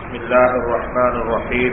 بسم الله الرحمن الرحيم.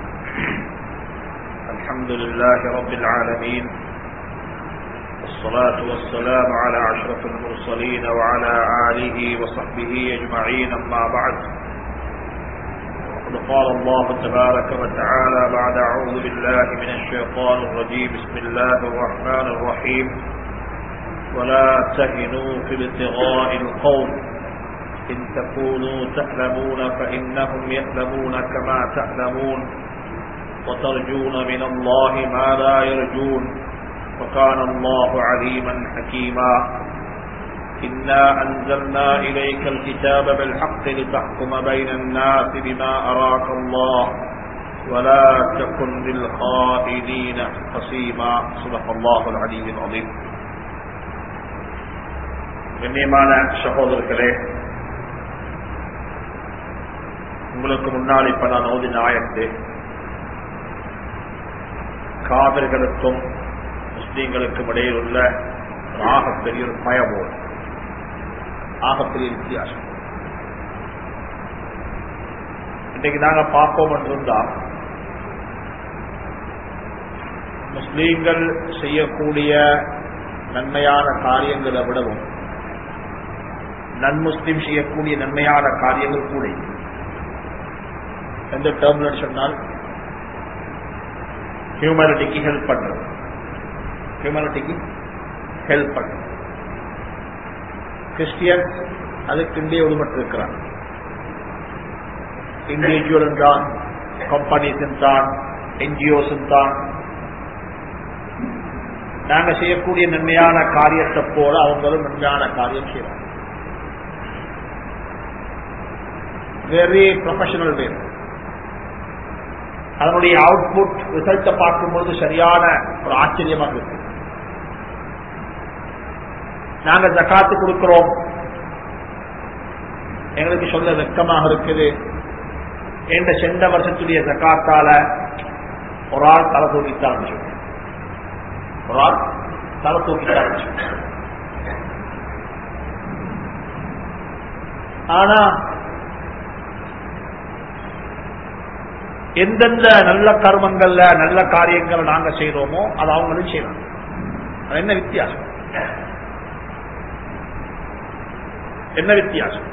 الحمد لله رب العالمين، والصلاة والسلام على أشرف المرسلين وعلى آله وصحبه أجمعين، أما بعد. وقد قال الله تبارك وتعالى بعد أعوذ بالله من الشيطان الرجيم: بسم الله الرحمن الرحيم. ولا تهنوا في ابتغاء القوم إن تكونوا تعلمون فإنهم يعلمون كما تعلمون وترجون من الله ما لا يرجون وكان الله عليما حكيما. إنا أنزلنا إليك الكتاب بالحق لتحكم بين الناس بما أراك الله ولا تكن للخائنين خصيما. صدق الله العلي العظيم. கண்ணியமான சகோதரர்களே, உங்களுக்கு முன்னால் இப்ப நான் ஓதின ஆயத்து காபிர்களுக்கும் முஸ்லீம்களுக்கும் இடையில் உள்ள ஆகப்பெரிய ஒரு பயமோ, ஆகப்பெரிய வித்தியாசம். இன்னைக்கு நாங்க பார்ப்போம் என்றிருந்தால், முஸ்லீம்கள் செய்யக்கூடிய நன்மையான காரியங்களை விடவும் நன்முஸ்லிம் செய்யக்கூடிய நன்மையான காரியங்கள் கூட. எந்த டேர்ம்ல சொன்னால் ஹியூமனிட்டிக்கு ஹெல்ப் பண்றது, ஹியூமனிட்டிக்கு ஹெல்ப் பண்றது. கிறிஸ்டியன்ஸ் அதுக்கு இந்திய ஒதுமட்டிருக்கிறார். இண்டிவிஜுவல் தான், கம்பெனிஸ் தான், என்ஜிஓஸ் தான். நாங்க செய்யக்கூடிய நன்மையான காரியத்தை போல அவங்களும் நன்மையான காரியம் செய்யறாங்க. Very professional way. அதனுடைய அவுட்புட் ரிசல்ட்டை பார்க்கும்போது சரியான ஒரு ஆச்சரியமாக இருக்கு. நாங்க ஜகாத்து கொடுக்கிறோம், எங்களுக்கு சொல்ல வெட்கமாக இருக்குது. என்ற சென்ற வருஷத்துடைய ஜகாத்தால ஒரு ஆள் தலை தூக்கித்தான், ஒரு ஆள் தலை தூக்கித்தான். ஆனா எந்தெந்த நல்ல கர்மங்கள்ல நல்ல காரியங்களை நாங்க செய்யறோமோ அது அவங்களும் செய்யலாம். அது என்ன வித்தியாசம்? என்ன வித்தியாசம்?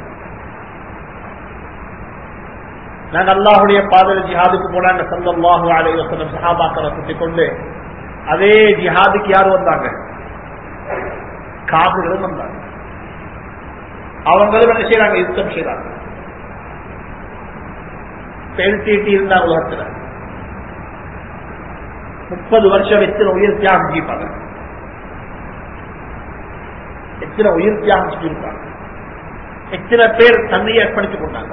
நாங்க அல்லாஹுடைய பாதையில ஜிஹாதுக்கு போனாங்க. ஸல்லல்லாஹு அலைஹி வஸல்லம் சஹாபாக்களை கூட்டிக் கொண்டு அதே ஜிஹாதுக்கு யார் வந்தாங்க? காபிர்களும் வந்தாங்க. அவங்களும் என்ன செய்யறாங்க? யுத்தம் செய்யறாங்க. பெல்டிட்டி இருந்தா உலகத்துல 30 வருஷம் எத்தனை உயிர் தியாகம் செய்வாங்க, எத்தனை உயிர் தியாகம் செஞ்சிருக்காங்க, எத்தனை பேர் தன்னையை அர்ப்பணித்துக் கொண்டாங்க.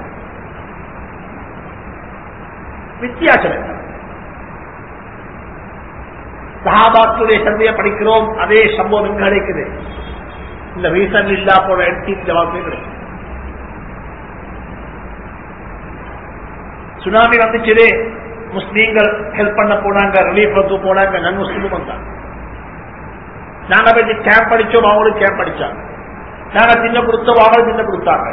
வித்தியாசம் என்ன? சஹாபாக்களுடைய சந்தையை படிக்கிறோம், அதே சம்பவம் எங்க கிடைக்குது? இந்த ரீசன் இல்லா போல என்டில வாழ்க்கை கிடைக்கும். சுனாமி வந்துச்சு, முஸ்லீம்கள் ஹெல்ப் பண்ண போனாங்க, ரிலீஃப் வந்து போனாங்க, நன் முஸ்லீமும் வந்தாங்க. நாங்க போய் கேம்ப் அடிச்சோம், அவங்களும் கேம்ப் அடிச்சாங்க. நாங்க தின்ன கொடுத்தோம், அவங்களும் தின்ன கொடுத்தாங்க.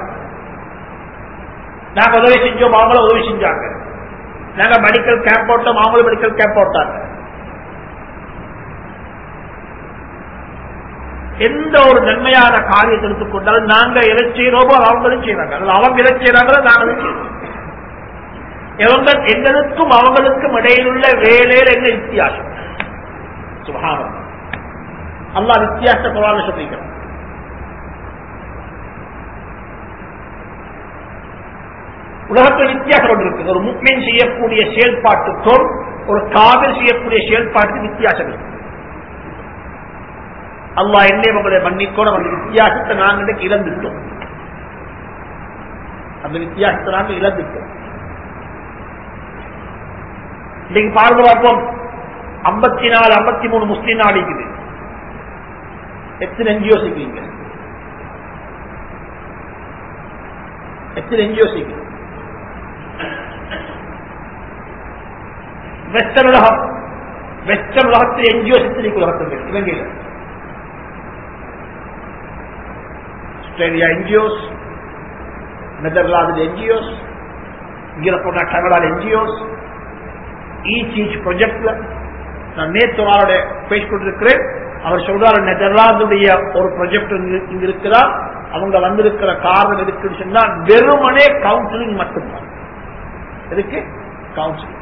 நாங்க உதவி செஞ்சோம், அவங்களும் உதவி செஞ்சாங்க. நாங்க மெடிக்கல் கேம்ப் போட்டோம், அவங்களும் மெடிக்கல் கேம்ப் போட்டாங்க. எந்த ஒரு நன்மையான காரியத்தை எடுத்துக்கொண்டாலும் நாங்க எதை செய்யறோமோ அவங்களும் செய்யறாங்க, அவங்க எதை செய்யறாங்களோ நாங்களும் செய்யறோம். எங்களுக்கும் அவங்களுக்கும் இடையில் உள்ள வேலையில என்ன வித்தியாசம்? சுப்ஹானல்லாஹ், அல்லாஹ் வித்தியாசத்தை குர்ஆன்ல சொல்லிக்கிறான். உலகத்தில் வித்தியாசம் ஒன்று இருக்குது. ஒரு முஃமின் செய்யக்கூடிய செயல்பாட்டுக்கும் ஒரு காபிர் செய்யக்கூடிய செயல்பாட்டுக்கு வித்தியாசம் இருக்கு. அல்லாஹ் என்னை உங்களை மன்னிக்கணும், அந்த வித்தியாசத்தை நாங்கள் இழந்துட்டோம். அந்த வித்தியாசத்தை நாங்கள் இழந்துட்டோம். இன்னைக்கு பார்த்து பார்ப்போம், 54 53 முஸ்லீம் நாடு இருக்குது. எத்தனை என்ஜிஓ செய்வீங்க? எத்தனை என்ஜிஓ செய்வீங்க? வெஸ்டர்ன் உலகம், வெஸ்டர்ன் உலகத்தில் என்ஜிஓ எத்தனை உலகத்தில்? இலங்கையில் ஆஸ்திரேலியா என்ஜிஓஸ், நெதர்லாந்து என்ஜிஓஸ், இங்க போன ட்ரைவல் என்ஜிஓஸ் ஈச் ப்ராஜெக்ட்ல நான் நேற்று அவருடைய பேசி கொண்டிருக்கிறேன். அவர் சொல்றாரு நெதர்லாந்துடைய ஒரு ப்ராஜெக்ட் இங்க இருக்கிறார். அவங்க வந்திருக்கிற காரணம் இருக்குன்னு சொன்னா வெறுமனே கவுன்சிலிங் மட்டும்தான். எதுக்கு கவுன்சிலிங்?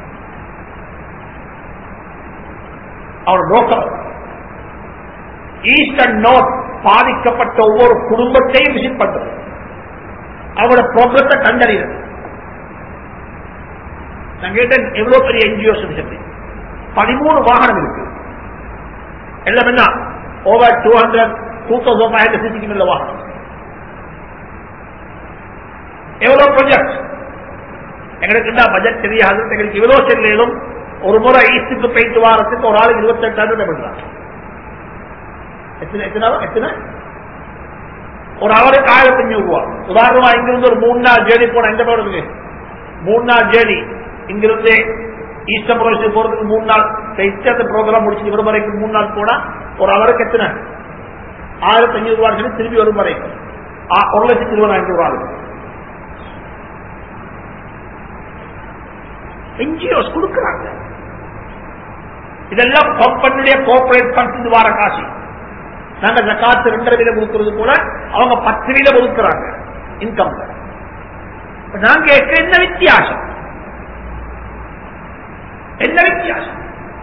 அவர் நோக்கம் ஈஸ்ட் அண்ட் நார்த் பாதிக்கப்பட்ட ஒவ்வொரு குடும்பத்தையும் விசிட் பண்றது, அவரோட ப்ராப்ளத்தை கண்டறிகிறது. நான் கேட்டேன் எவ்வளவு பெரிய என்ஜிஓஸ் சொல்லி 13 வாகனம் இருக்கு. எல்லாம் என்ன ஓவர் 200,500 சிசிக்கு உள்ள வாகனம். எவ்வளவு ப்ராஜெக்ட் எங்களுக்கு பட்ஜெட் தெரியாது. எங்களுக்கு இவ்வளவு செல்லும் ஒரு முறை ஈஸ்டுக்கு போயிட்டு வாரத்துக்கு ஒரு ஆளுக்கு 28,000 பண்றாங்க. எத்தனை ஒரு அவருக்கு 1,500 ரூபாய். உதாரணமா இங்கிருந்து ஒரு 3 நாள் ஜேர்னி போன எந்த போறதுக்கு 3 நாள் ஜேர்னி இங்கிருந்து ஈஸ்டர் ப்ரோக்ராம் போறதுக்கு 3 நாள் அந்த ப்ரோக்ராம் முடிச்சு வரும் வரைக்கும் 3 நாள் போனா ஒரு அவருக்கு எத்தனை 1,500 ரூபாய் திரும்பி வரும் வரைக்கும் 1,20,000 ரூபாய். என்ஜிஓஸ் கொடுக்கிறாங்க. இதெல்லாம் கம்பெனியுடைய கோஆபரேட் ஃபண்ட்ஸ் வார காசு. நாங்க ஜகாத் 2.5 கொடுக்கிறது போல அவங்க 10 கொடுக்கிறாங்க இன்கம். நாங்க என்ன வித்தியாசம்? என்ன வித்தியாசம்?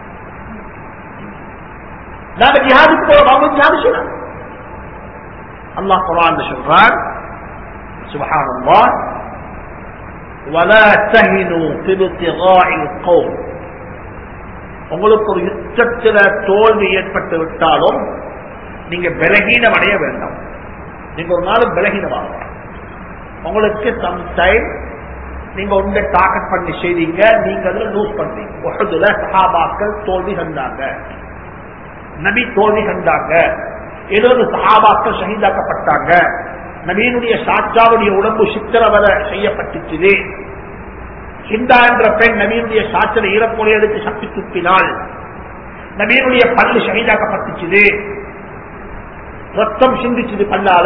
நாங்க ஜிஹாதுக்கு போறோம், ஜிஹாது சொல்றாங்க. அல்லாஹ் குர்ஆன்ல சொல்றான் சுப்ஹானல்லாஹ் ولا تهنوا في ابتغاء القوم. உங்களுக்கு ஒரு யுத்தத்தில் தோல்வி ஏற்பட்டு விட்டாலும் நீங்க பலகீனம் அடைய வேண்டாம். நீங்க ஒரு நாள் பலகீனமாக உங்களுக்கு சம்டைம் நீங்க ஒன்றை டார்கெட் பண்ணி செய்தீங்க, நீங்க அதுல லூஸ் பண்ணீங்க. உஹதுல சஹாபாக்கள் தோல்வி கண்டாங்க, நபி தோல்வி கண்டாங்க, ஏதோ ஒரு சஹாபாக்கள் ஷஹீதாக்கப்பட்டாங்க, நபியினுடைய சாச்சாவுடைய உடம்பு சித்திரவதை செய்யப்பட்டுச்சு. ஹிந்தா என்ற பெண் நபியினுடைய சாச்சல ஈரப்பொழி எடுத்து சக்தி துப்பினால் நபியினுடைய பல்லு ஷஹீதாக்கப்பட்டுச்சு, ரத்தம் சிந்திச்சுது பல்லால.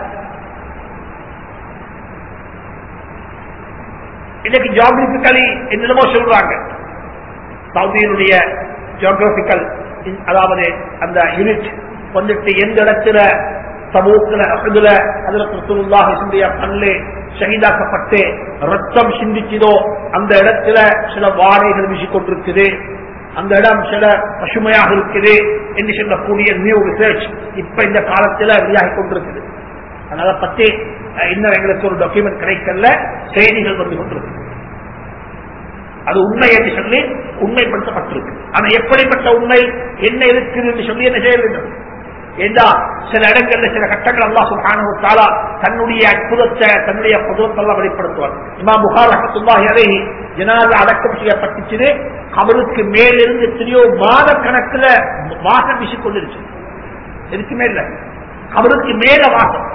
இன்னைக்கு ஜியோகிராபிக்கலி என்னென்னமோ சொல்றாங்க. சவுதியினுடைய ஜியோகிராபிக்கல் அதாவது அந்த யூனிட் வந்துட்டு எந்த இடத்துல தபூக்ல அஹதுல ஹஜ்ரத் ரசூலுல்லாஹி ஸல்லல்லாஹு பல்லு ஷஹீதாக்கப்பட்டு ரத்தம் சிந்திச்சதோ அந்த இடத்துல சில வாடைகள் வீசிக்கொண்டிருக்குது, அந்த இடம் சில பசுமையாக இருக்குது என்று சொல்லக்கூடிய நியூ ரிசர்ச் இப்ப இந்த காலத்தில் வெளியாகி கொண்டிருக்குது. அதனால பத்தி இன்னும் எங்களுக்கு ஒரு டாக்குமெண்ட் கிடைக்கல, செய்திகள் வந்து கொண்டிருக்கு. அது உண்மை என்று சொல்லி உண்மைப்படுத்தப்பட்டிருக்கு. ஆனா எப்படிப்பட்ட உண்மை என்ன இருக்குது என்று சொல்லி என்ன செய்ய வேண்டும்? ஏண்டா சில இடங்கள்ல சில கட்டங்கள் அல்லாஹ் சுப்ஹானஹு வ தஆலா தன்னுடைய அற்புதத்தை தன்னுடைய குதுரத்தை வெளிப்படுத்துவார். இமாம் புகாரி ரஹ்மத்துல்லாஹி அலைஹி ஜனாஸா அடக்கம் செய்யப்பட்டுச்சு. கபருக்கு மேலிருந்து எத்தனையோ மாத கணக்குல வாசம் வீசிக்கொண்டிருச்சு. எதுக்கு மேல? கபருக்கு மேல வாசம்.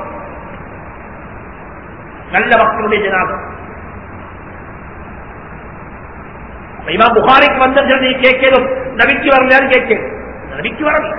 நல்ல மக்களுடைய ஜனாஸா. இமாம் புகாரிக்கு வந்த நீ கேட்கலும் நபிக்கு வரலையான்னு கேட்க, நபிக்கு வரல.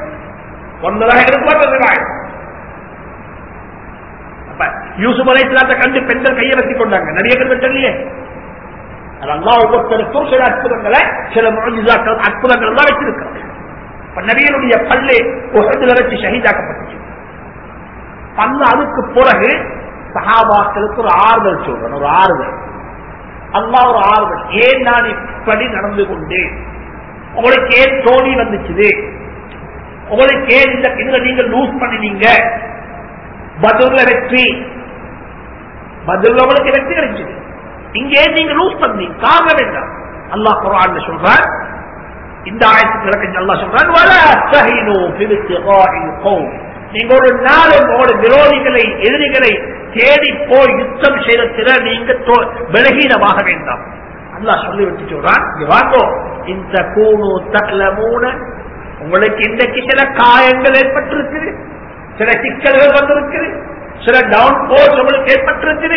யூசுப் அலைஹிஸ்ஸலாத்தை கண்டு பெண்கள் கையை வச்சு கொண்டாங்க, நபியர்கள் சொல்லியே. அல்லாஹ் ஒவ்வொருத்தருக்கும் சில அற்புதங்களை சில முஅஜிஸாக்கள் அற்புதங்கள் எல்லாம் வச்சிருக்கிறாங்க. நபியினுடைய பல்லு உஹதுல வச்சு ஷஹீதாக்கப்பட்டுச்சு. பல்லு அதுக்கு பிறகு சஹாபாக்களுக்கு ஒரு ஆறுதல் சொல்றேன், ஒரு ஆறுதல். அல்லாஹ் ஒரு ஆறுதல். ஏன் நான் இப்படி நடந்து கொண்டேன், உங்களுக்கு ஏன் தோல்வி வந்துச்சு, உங்களுக்கு ஏன் இந்த இதுல நீங்க லூஸ் பண்ணினீங்க, பதில வெற்றி, பதில் உங்களுக்கு வெற்றி கிடைச்சது, இங்கே நீங்க லூஸ் பண்ணீங்க, காரணம் என்ன? அல்லாஹ் குர்ஆன்ல சொல்றான், இந்த ஆயத்துக்கு விளக்கம் அல்லாஹ் சொல்றான், வலா தஹினு ஃபி இப்திகாஇல் கௌம். நீங்க ஒரு நாள் உங்களோட விரோதிகளை எதிரிகளை தேடி போய் யுத்தம் செய்யறதுல நீங்க பலகீனமாக வேண்டாம். அல்லாஹ் சொல்லி விட்டு சொல்றான், வாங்கோ இந்த கூனு தக்லமூன, உங்களுக்கு இன்றைக்கு சில காயங்கள் ஏற்பட்டிருக்குது, சில சிக்கல்கள் வந்திருக்குது, சில டவுன் போர்ஸ் உங்களுக்கு ஏற்பட்டிருக்குது.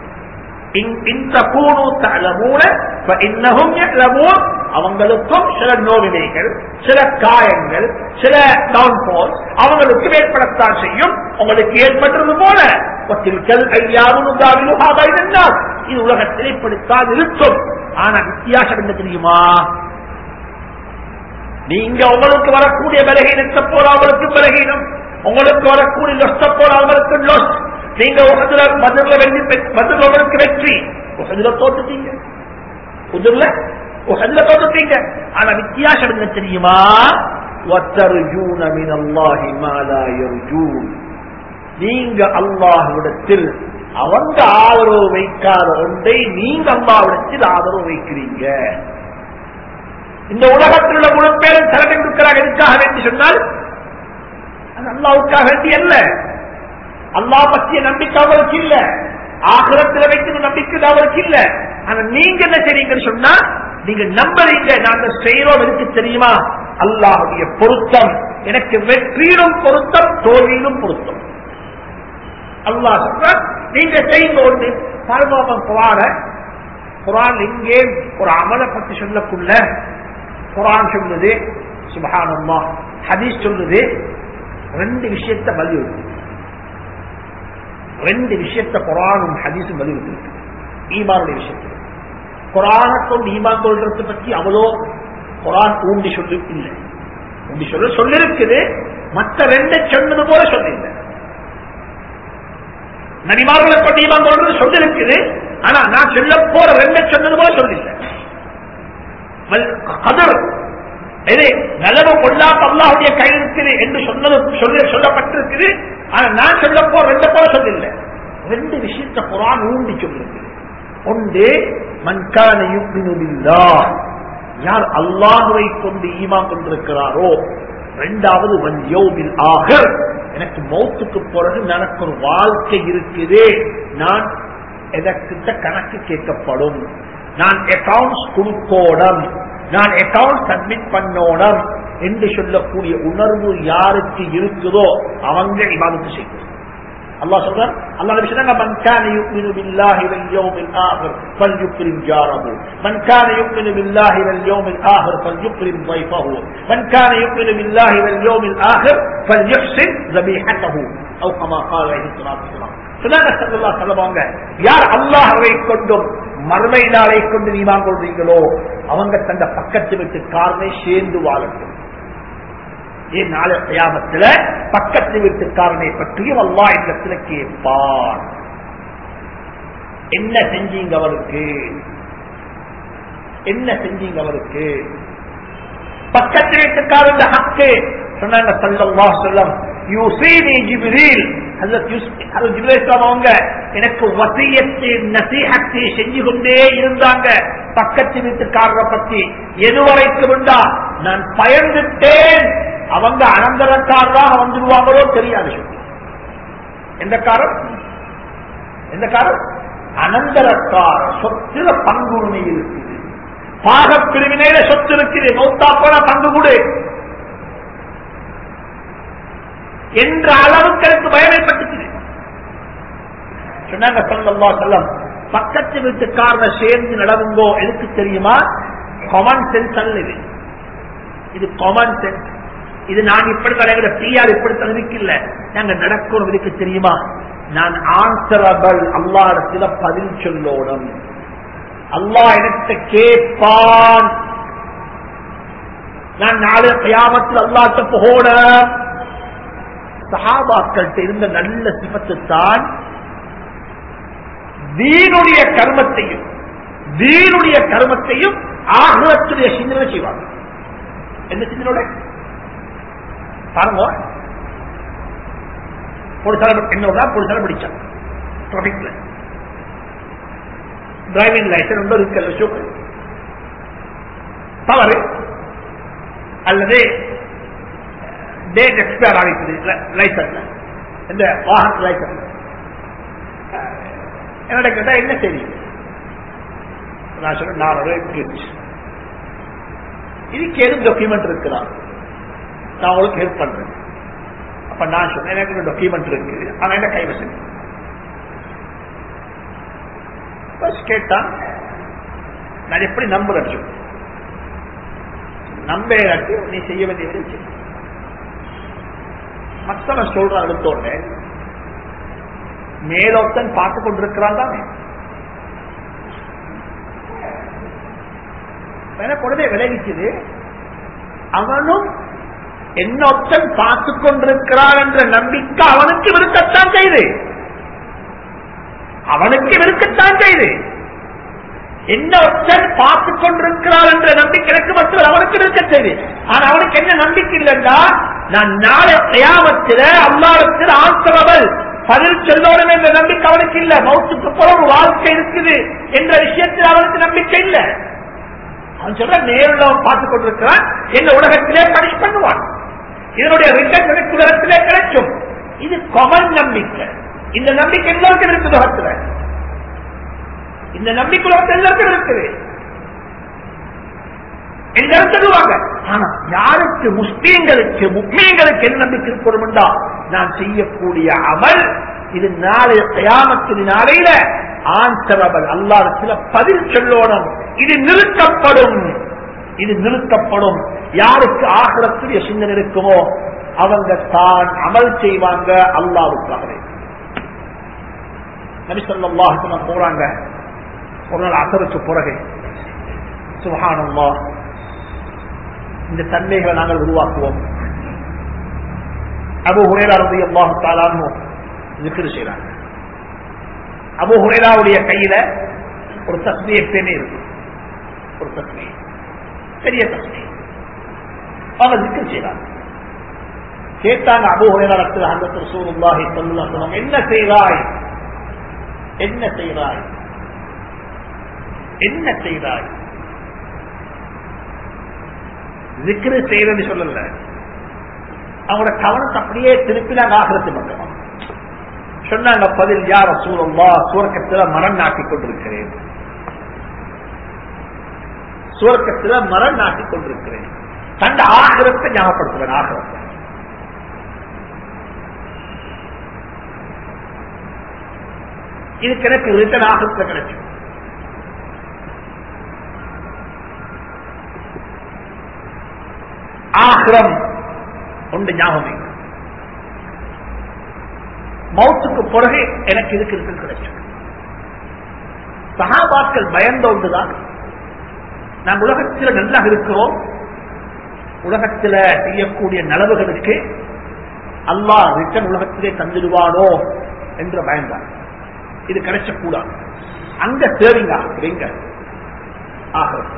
அவங்களுக்கும் சில நோவினைகள், சில காயங்கள், சில டவுன் போர்ஸ் அவங்களுக்கு ஏற்படத்தான் செய்யும். உங்களுக்கு ஏற்பட்டது போல இது உலகத்தில் இப்படித்தான் இருக்கும். ஆனா வித்தியாசம் என்ன தெரியுமா? நீங்க உங்களுக்கு வரக்கூடிய பலகீனத்தை போல அவருக்கு பலகீனம், உங்களுக்கு வரக்கூடிய லொஸ்ட போல அவருக்கு லொஸ்ட். நீங்க உங்களுக்கு வெற்றி, தோத்துட்டீங்க, தோத்துட்டீங்க. ஆனா வித்தியாசம் என்ன தெரியுமா? நீங்க அல்லாஹ்விடத்தில் அவங்க ஆதரவு வைக்காத ஒன்றை நீங்க அல்லாஹ்விடத்தில் ஆதரவு வைக்கிறீங்க. இந்த உலகத்தில் உள்ள முழு பேரும் தலைமை கொடுக்கிறாங்க. எதுக்காக வேண்டி சொன்னால் அல்லாஹ்வுக்காக வேண்டி அல்ல. அல்லாஹ் பற்றிய நம்பிக்கை அவருக்கு இல்ல, ஆகிரத்தில் வைக்கிற நம்பிக்கை அவருக்கு இல்ல. ஆனா நீங்க என்ன செய்றீங்கன்னு சொன்னா, நீங்க நம்புறீங்க நாங்க செய்யறோம். எனக்கு தெரியுமா அல்லாஹ்வுடைய பொருத்தம், எனக்கு வெற்றியிலும் பொருத்தம், தோல்வியிலும் பொருத்தம். அல்லாஹ் சொல்ற நீங்க செய்யுங்க. ஒன்று பரமாபம் குர்ஆன் இங்கே ஒரு அமலை பற்றி சொல்லக்குள்ள குர்ஆன் சொல்லுது சுப்ஹானல்லாஹ், ஹதீஸ் சொல்லுது ரெண்டு விஷயத்தை வலியுறுத்தி, ரெண்டு விஷயத்தை குர்ஆனும் ஹதீஸும் வலியுறுத்தி. ஈமானுடைய விஷயத்தில் குர்ஆனை கொண்டு ஈமான் கொள்றதை பற்றி அவ்வளோ குர்ஆன் ஊண்டி சொல்லி இல்லை. ஊண்டி சொல்லிருக்குது, மற்ற ரெண்டு சொன்னது போல சொல்லில்லை. நபிமார்களை கொண்டு ஈமான் கொள்றது சொல்லிருக்குது, ஆனா நான் சொல்ல போற ரெண்டு சொன்னது போல சொல்லில்லை. நலவு கொள்ளாத அல்லாஹ்வுடைய கையில் இருக்குது என்று சொல்லப்பட்டிருக்குது, ஆனா நான் சொல்ல போற ரெண்டு போல சொல்லில்லை. ரெண்டு விஷயத்தை குர்ஆன் ஊண்டி சொல்லிருக்கு. ஒன்று மன் கான யுமினு பில்லாஹ், யார் அல்லாஹ்வை கொண்டு ஈமான் கொண்டிருக்கிறாரோ. இரண்டாவது வல் யௌமில் ஆகிர், எனக்கு மௌத்துக்கு பிறகு எனக்கு ஒரு வாழ்க்கை இருக்குது, நான் எதற்கிட்ட கணக்கு கேட்கப்படும், நான் அக்கவுண்ட்ஸ் கொடுக்கோடம், நான் அக்கவுண்ட் சப்மிட் பண்ணோடம் என்று சொல்லக்கூடிய உணர்வு யாருக்கு இருக்குதோ அவங்க இபாதத்து செய்யும். அல்லாஹ் சொல்றான், அல்லாஹ் நபி சொன்னாங்க மன் கான யுமினு பில்லாஹி வல் யௌமில் ஆகிர் ஃபல்யுக்ரிம் ஜாரஹு, மன் கான யுமினு பில்லாஹி வல் யௌமில் ஆகிர் ஃபல்யுக்ரிம் ضيفஹு, மன் கான யுமினு பில்லாஹி வல் யௌமில் ஆகிர் ஃபல்யுஹ்சின் ذبيحته او كما قال عليه الصلاه والسلام. சொன்னாங்க ஸல்லல்லாஹு அலைஹி வஸல்லம், யார் அல்லாஹ்வை கொண்டும் மறுமை நாளை கொண்டு ஈமான் கொள்றீங்களோ அவங்க தந்த பக்கத்து வீட்டுக்காரனை சேர்ந்து வாழட்டும். ஏன் நாளை கியாமத்துல பக்கத்து வீட்டுக்காரனை பற்றியும் அல்லாஹ் இடத்துல கேட்பான். என்ன செஞ்சீங்க அவருக்கு, என்ன செஞ்சீங்க அவருக்கு? பக்கத்து வீட்டுக்காரன் ஹக்கு. சொன்னாங்க ஸல்லல்லாஹு அலைஹி வஸல்லம், யூஸீனி ஜிப்ரீல், ஹஜ்ரத் ஜிப்ரீல் அவங்க எனக்கு வசியத்தை நசீஹத்தை செஞ்சு கொண்டே இருந்தாங்க பக்கத்து வீட்டுக்காரரை பத்தி. எதுவரைக்கும் நான் பயந்துட்டேன் அவங்க அனந்தரக்காரராக வந்துடுவாங்களோ தெரியாது. எந்த காரம்? எந்த காரம்? அனந்தரக்கார சொத்துல பங்குரிமை இருக்குது, பாகப்பிரிவினையில சொத்து இருக்குது, மௌத்தா போல பங்கு கொடு என்ற அளவுக்கு எனக்கு பயமைப்பட்டுச்சு. சொன்னாங்க ஸல்லல்லாஹு அலைஹி வஸல்லம், பக்கத்து வீட்டுக்காரனை சேர்ந்து நடவுங்கோ. எதுக்கு தெரியுமா? காமன் சென்ஸ் அல்ல இது, இது காமன் சென்ஸ். இது நான் இப்படி தலைவர் பிஆர் இப்படி தகுதிக்கில்ல, நாங்க நடக்கணும். இதுக்கு தெரியுமா? நான் ஆன்சரபிள், அல்லாஹ் இடத்துல பதில் சொல்லோடும், அல்லாஹ் எனக்கு கேட்பான். நான் நாளை கியாமத்தில் அல்லாஹ்ட்ட போட. சஹாபாக்கள்கிட்ட இருந்த நல்ல சிபத்து தான் தீனுடைய கர்மத்தையும் ஆகிரத்துடைய சிந்தனை செய்வாங்க. என்ன சிந்தனோட பாருங்க, என்னோட போலீசார பிடிச்சான் டிராபிக்ல, டிரைவிங் லைசன்ஸ் ஒன்று இருக்கல, தவறு அல்லது டேட் எக்ஸ்பயர் ஆகிடுது லைசன்ஸ், இந்த வாகன லைசன்ஸ். என்னோட கேட்டா என்ன தெரியும்? நான் சொல்றேன், நான் ஒரு இதுக்கு எது டாக்குமெண்ட் இருக்கிறான், நான் உங்களுக்கு ஹெல்ப் பண்றேன். அப்ப நான் சொன்னேன், எனக்கு டாக்குமெண்ட் இருக்கு, ஆனா என்ன கைவசம் கேட்டான். நான் எப்படி நம்புறேன்? நம்ப நீ செய்ய வேண்டிய மற்றவன் சொல்றான். அடுத்தோட மேலோத்தன் பார்த்து கொண்டிருக்கிறான் தானே, எனக்கு உடனே விளைவிச்சது, அவனும் என்னொத்தன் பார்த்து கொண்டிருக்கிறான் என்ற நம்பிக்கை அவனுக்கு இருக்கத்தான் செய்து, என்ன ஒற்றன் பார்த்து கொண்டிருக்கிறான் என்ற நம்பிக்கை எனக்கு மட்டும் அவனுக்கு இருக்க செய்து. ஆனா அவனுக்கு என்ன நம்பிக்கை இல்லைன்னா, நான் நாளை கியாமத்தில அல்லாஹ்விடத்தில் ஆன்சரபிள் பதில் சொல்லணும் என்ற நம்பிக்கை அவனுக்கு இல்ல. மௌத்துக்கு பிறகு வாழ்க்கை இருக்குது என்ற விஷயத்தில் அவனுக்கு நம்பிக்கை இல்லை. அவன் சொல்ற நேரில் பார்த்துக் கொண்டிருக்கிறான், என்ன உலகத்திலே பனிஷ் பண்ணுவான், இதனுடைய ரிசல்ட் எனக்கு உலகத்திலே கிடைக்கும். இது காமன் நம்பிக்கை. இந்த நம்பிக்கை எல்லாருக்கும் இருக்குது உலகத்தில், இந்த நம்பிக்கை உலகத்தில் எல்லாருக்கும் இருக்குது எல்லாரும் சொல்லுவாங்க. ஆனா யாருக்கு முஸ்லீம்களுக்கு முஸ்லீம்களுக்கு என்ன நம்பிக்கை இருக்கணும்டா, நான் செய்யக்கூடிய அமல் இது நாளைய கியாமத்தின் நாளையில ஆன்சரபிள் அல்லாஹ்விடத்துல பதில் சொல்லணும், இது நிறுத்தப்படும். யாருக்கு ஆகிரத்துடைய சிந்தனை இருக்குமோ அவங்க தான் அமல் செய்வாங்க அல்லாஹ்வுக்காகவே. நபி ஸல்லல்லாஹு அலைஹி வஸல்லம் போறாங்க ஒரு நாள் அசருக்கு பிறகு, சுப்ஹானல்லாஹ், இந்த தன்மைகளை நாங்கள் உருவாக்குவோம். அபூ ஹுரைரா ரலியல்லாஹு தஆலா அன்ஹு ذிக்ர் செய்றாங்க. அபூ ஹுரைராவுடைய கையில ஒரு தஸ்பீஹ் பேனே இருக்கு, ஒரு தஸ்பீஹ், பெரிய தஸ்பீஹ். அவங்க ذிக்ர் செய்றாங்க. கேட்டாங்க அபூ ஹுரைரா ஹஜ்ரத் ரசூலுல்லாஹி ஸல்லல்லாஹு அலைஹி வஸல்லம், என்ன செய்றாய், ذிக்ர் செய்யறது சொல்லல, அவங்களோட கவனத்தை அப்படியே திருப்பினாங்க ஆகிரத்து மட்டும். சொன்னாங்க பதில், யா ரசூலுல்லாஹ், சுவர்க்கத்தில் மரம் நாட்டிக் கொண்டிருக்கிறேன், தந்த ஆகிரத்தை ஞாபகப்படுத்துவேன். ஆகிரத்தை இதுக்கு எனக்கு ரிட்டன் ஆகிரத்தை கிடைக்கும். ஆகிரம் ஒன்று ஞாபகம், மௌத்துக்கு பிறகு எனக்கு இதுக்கு ரிட்டன் கிடைக்கும். சஹாபாக்கள் பயந்த ஒன்றுதான், நாம் உலகத்தில் நல்லா இருக்கிறோம், உலகத்தில் செய்யக்கூடிய நலவுகளுக்கு அல்லாஹ் ரிட்டன் உலகத்திலே தந்துடுவானோ என்று பயந்தார். இது கிடைச்சக்கூடாது, அங்க சேவிங்க அப்படிங்க ஆகிறது.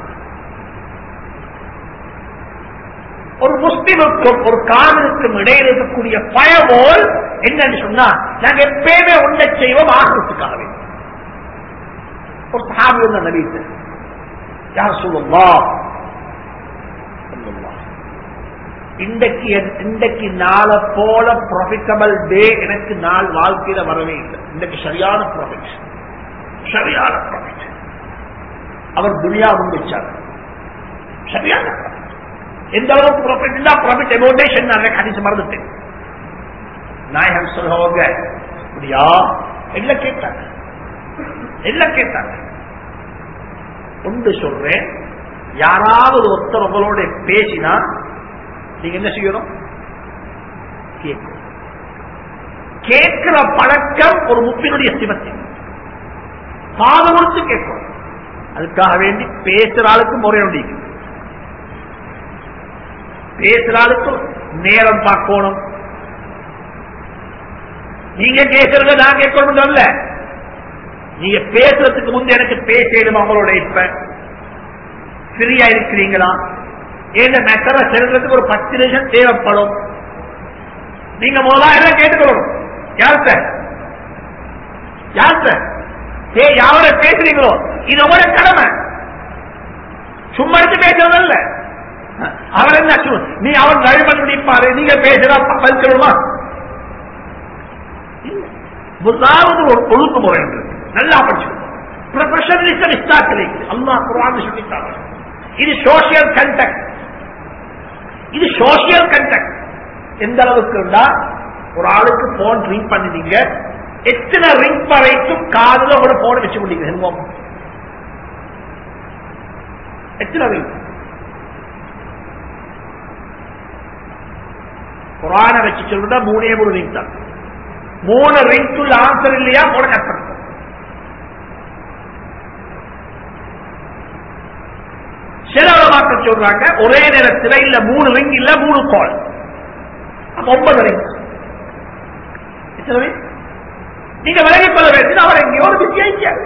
ஒரு முஸ்லிமுக்கும் ஒரு காதலுக்கும் இடையில் இருக்கக்கூடிய பயவோல் என்னன்னு சொன்னா, நாங்க எப்பயுமே ஒன்றை செய்வோம் ஆகிறதுக்காகவே. ஒரு சஹாபி ஒன்று நபித்து, யா ரசூலுல்லாஹ், இன்றைக்கு நாளை போல ப்ராஃபிட்டபிள் டே எனக்கு நாள் வாழ்க்கையில வரவே இல்லை. இன்றைக்கு சரியான ப்ராஃபிட். அவர் துனியா முன்வைச்சார், சரியான ப்ராஃபிட். எந்த அளவுக்கு ப்ராஃபிட் ப்ராஃபிட் எமோடேஷன் நான் ஹதீஸ் மறந்துட்டேன். நாயகம் சொல்லுவாங்க, அப்படியா? எல்லாம் கேட்டாங்க. ஒன்று சொல்றேன், யாராவது ஒருத்தர் உங்களோட பேசினா நீங்க என்ன செய்யணும்? கேட்கிற பழக்கம் ஒரு முப்பினுடைய சிவத்தை காது கொடுத்து கேட்கணும். அதுக்காக வேண்டி பேசுற ஆளுக்கு முறை உண்டு, பேசுற ஆளுக்கு நேரம் பார்க்கணும். நீங்க பேசுறத நான் கேட்கணும் இல்ல, நீங்க பேசுறதுக்கு முந்தைய எனக்கு பேசணும். அவங்களோட இப்ப ஃப்ரீயா இருக்கிறீங்களா, ஏன் மெத்தர செல்றதுக்கு ஒரு 10 நிமிஷம் தேவைப்படும். நீங்க முதல்ல எல்லாம் கேட்டுக்கணும். யாரோட பேசுறீங்களோ இது உங்களோட கடமை. சும்மா எடுத்து பேசுறதல்ல. அவர் என்ன நீ அவன் ரவி பண்ணி முடிப்பாரு, நீங்க பேசுறா பதிக்கணுமா? முதலாவது ஒரு ஒழுங்குமுறை நல்லா படிச்சுக்கணும். ப்ரொஃபஷனலிசம் இஸ்லாத்திலே அல்லாஹ் குர்ஆன் சொல்லிட்டாங்க. இது சோசியல் கண்டக்ட். எந்த அளவுக்கு இருந்தா, ஒரு ஆளுக்கு போன் ரிங் பண்ணினீங்க, எத்தனை ரிங் வரைக்கும் காதுல ஒரு போன் வச்சு கொண்டீங்க? எத்தனை ரிங்? குர்ஆனை வச்சு சொல்றதா 3 ரிங் தான். 3 ரிங்குள்ள ஆன்சர் இல்லையா போட கஷ்டம். சில சொல்றாங்க ஒரே நேரத்தில் இல்ல 3 ரிங் இல்ல 3 கால், 9 ரிங். நீங்க விலகிக் கொள்ள வேண்டும். அவர் எங்கேயோ பிஸியாயிச்சாரு.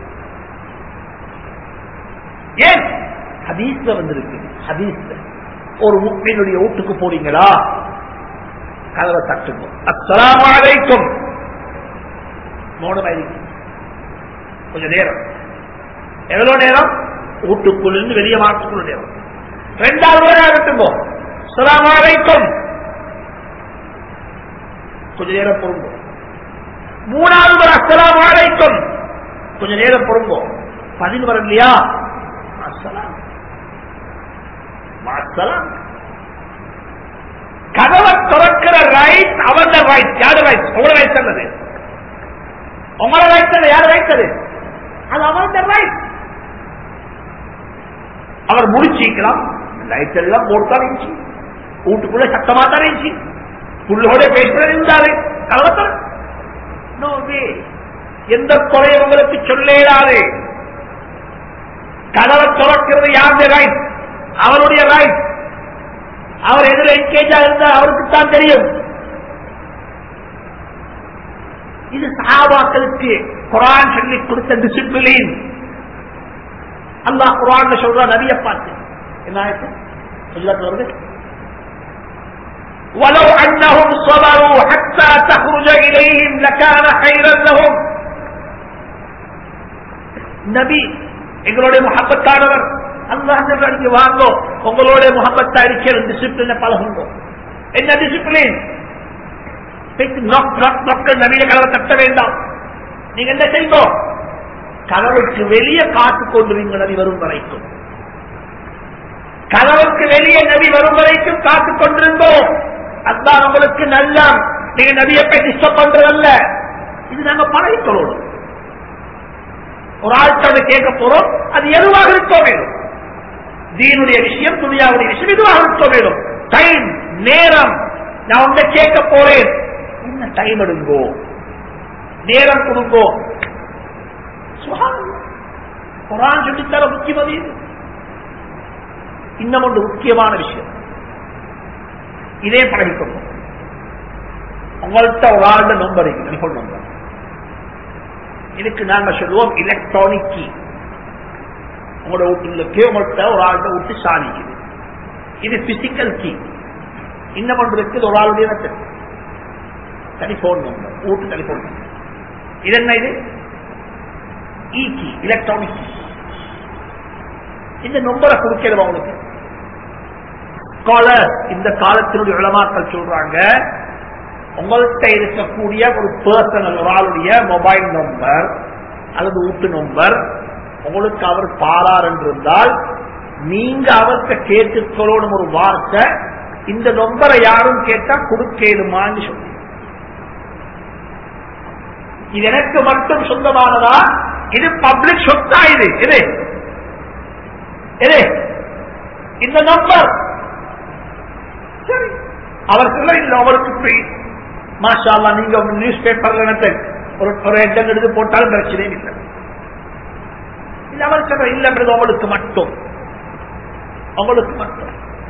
ஏன்? ஹதீஸ்ல வந்திருக்கு. ஹதீஸ்ல ஒரு முஃமினுடைய வீட்டுக்கு போறீங்களா, கதவை தட்டுங்க, அஸ்ஸலாமு அலைக்கும், மௌனமாயிருக்கு கொஞ்ச நேரம். எவ்வளவு நேரம்? வீட்டுக்குள்ள இருந்து வெளியே மாற்றுக்குள்ள நேரம். 2வது முறை ஆகட்டுங்க, அஸ்ஸலாமு அலைக்கும், கொஞ்ச நேரம் பொறுங்க. 3வது முறை அஸ்ஸலாமு அலைக்கும், கொஞ்ச நேரம் பொறுங்க. 10 வர இல்லையா, அஸ்ஸலாம் அஸ்ஸலாம். கதவை திறக்கிற ரைட் அவருடைய ரைட். யாரு ரைட்? உங்களோட ரைட் அல்லது உங்களோட ரைட் அல்ல. யாரு ரைட்? அது அவருடைய ரைட். அவர் முடிச்சிக்கலாம். லைட் எல்லாம் போட்டா இருந்துச்சு, வீட்டுக்குள்ள சத்தமா தான் இருந்துச்சு, புள்ளோட பேசுறது இருந்தாரு. கதவை எந்த குறைய உங்களுக்கு சொல்லேடாது. கதவை திறக்கிறது யாருடைய ரைட்? அவருடைய ரைட். அவர் எதிர என்கேஜா இருந்தால் அவருக்கு தான் தெரியும். இது சஹாபாக்களுக்கு குர்ஆன் சொல்லி கொடுத்த டிசிப்ளின். அல்லாஹ் குர்ஆன்ல சொல்ற நபியை பார்த்து என்ன ஆயிடுச்சு? சொல்லத்து வருது, وَلَوْ أَنَّهُمْ صَبَرُوا حَتَّى تَخْرُجَ إِلَيْهِمْ لَكَانَ خَيْرًا لَهُمْ. நபி எங்களுடைய முஹப்பத்தானவர். அல்லாஹ் சொல்றாங்க, வாங்கோ உங்களுடைய முஹப்பத்தா இருக்கிற டிசிப்ளினை பழகுங்க. என்ன டிசிப்ளின்? நபியில கதவை தட்ட வேண்டாம். நீங்க என்ன செய்வோம்? கதவுக்கு வெளியே காத்துக் கொண்டிருங்க நபி வரும் வரைக்கும். கதவுக்கு வெளியே நபி வரும் வரைக்கும் காத்துக் கொண்டிருந்தோம். அதுதான் உங்களுக்கு நல்ல. நீங்க நபியை போய் டிஸ்டர்ப் பண்றதல்ல. இது நாங்க பழகிக்கொள்ளணும். ஒரு ஆட்சியோட கேட்க போறோம், அது எதுவாக இருக்க வேண்டும். தீனுடைய விஷயம், துனியாவுடைய விஷயம் எதுவாக இருக்க வேண்டும். டைம், நேரம். நான் உங்க கேட்க போறேன், என்ன டைம் எடுங்கோ, நேரம் கொடுங்கோ. குர்ஆன் சொல்லித்தர முக்கியமதி. இன்னும் ஒன்று முக்கியமான விஷயம், இதே பழகிக்கணும். உங்கள்கிட்ட ஒரு ஆளுடைய நம்பர் இருக்கு, டெலிபோன் நம்பர். இதுக்கு நாங்க சொல்லுவோம் எலக்ட்ரானிக் கீ. உங்களோட வீட்டுக்கு உங்கள்கிட்ட ஒரு ஆளுடைய வீட்டு சாணிக்குது. இது பிசிக்கல் கீ. இன்னும் ஒன்று இருக்குது ஒரு ஆளுடைய டெலிபோன் நம்பர், வீட்டு டெலிபோன் நம்பர். இது என்ன? இது இ கீ, எலக்ட்ரானிக் கீ. இந்த நம்பரை கொடுக்கிறது அவங்களுக்கு காலர். இந்த காலத்தினுடைய உலமாக்கள் சொல்றாங்க, உங்கள்கிட்ட இருக்கக்கூடிய ஒரு பர்சனல் ஒரு ஆளுடைய மொபைல் நம்பர் அல்லது வீட்டு நம்பர் உங்களுக்கு அவர் பாரார் என்றிருந்தால், நீங்க அவர்கிட்ட கேட்டுக்கொள்ளணும் ஒரு வார்த்தை, இந்த நம்பரை யாரும் கேட்டா கொடுக்கலுமான்னு சொல்லி. இது எனக்கு மட்டும் சொந்தமானதா? இது பப்ளிக் சொத்தா? இது இது இது இந்த நம்பர் சரி அவர் சொல்ல இல்லை, அவருக்கு ஃப்ரீ. மாஷா அல்லாஹ், நீங்க நியூஸ் பேப்பர்ல ஒரு ஹெட்லைன் எடுத்து போட்டாலும் பிரச்சனை இல்லை. இல்ல அவர் சொல்ற இல்ல, உங்களுக்கு மட்டும், உங்களுக்கு மட்டும்.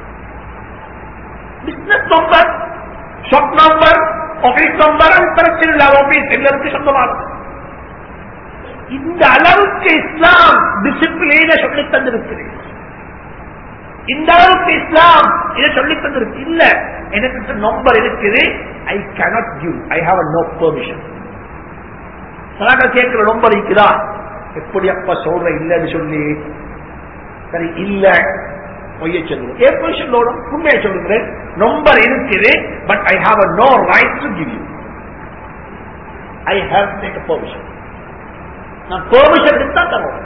Business number, shop number, office number, அது பிரச்சனை இல்லை. ஆபீஸ் எல்லாருக்கும் சொந்தமானது. இந்த அளவுக்கு இஸ்லாம் டிசிப்ளினை சொல்லி தந்திருக்கிறது. இந்த அளவுக்கு இஸ்லாம் இதை சொல்லி தந்திருக்கு. இல்ல, எனக்கு நம்பர் இருக்குது, ஐ cannot give, I have no permission. சலாக கேட்கிற நம்பர் இருக்குதா? எப்படி அப்பா சொல்ற இல்லன்னு சொல்லி, சரி இல்ல பொய்ய சொல்லுங்க. ஏன் பொய் சொல்லணும்? உண்மையை சொல்லுகிறேன். நம்பர் இருக்குது, but I have no right to give you. I have take permission. நான் பெர்மிஷன் எடுத்தா தரோம்.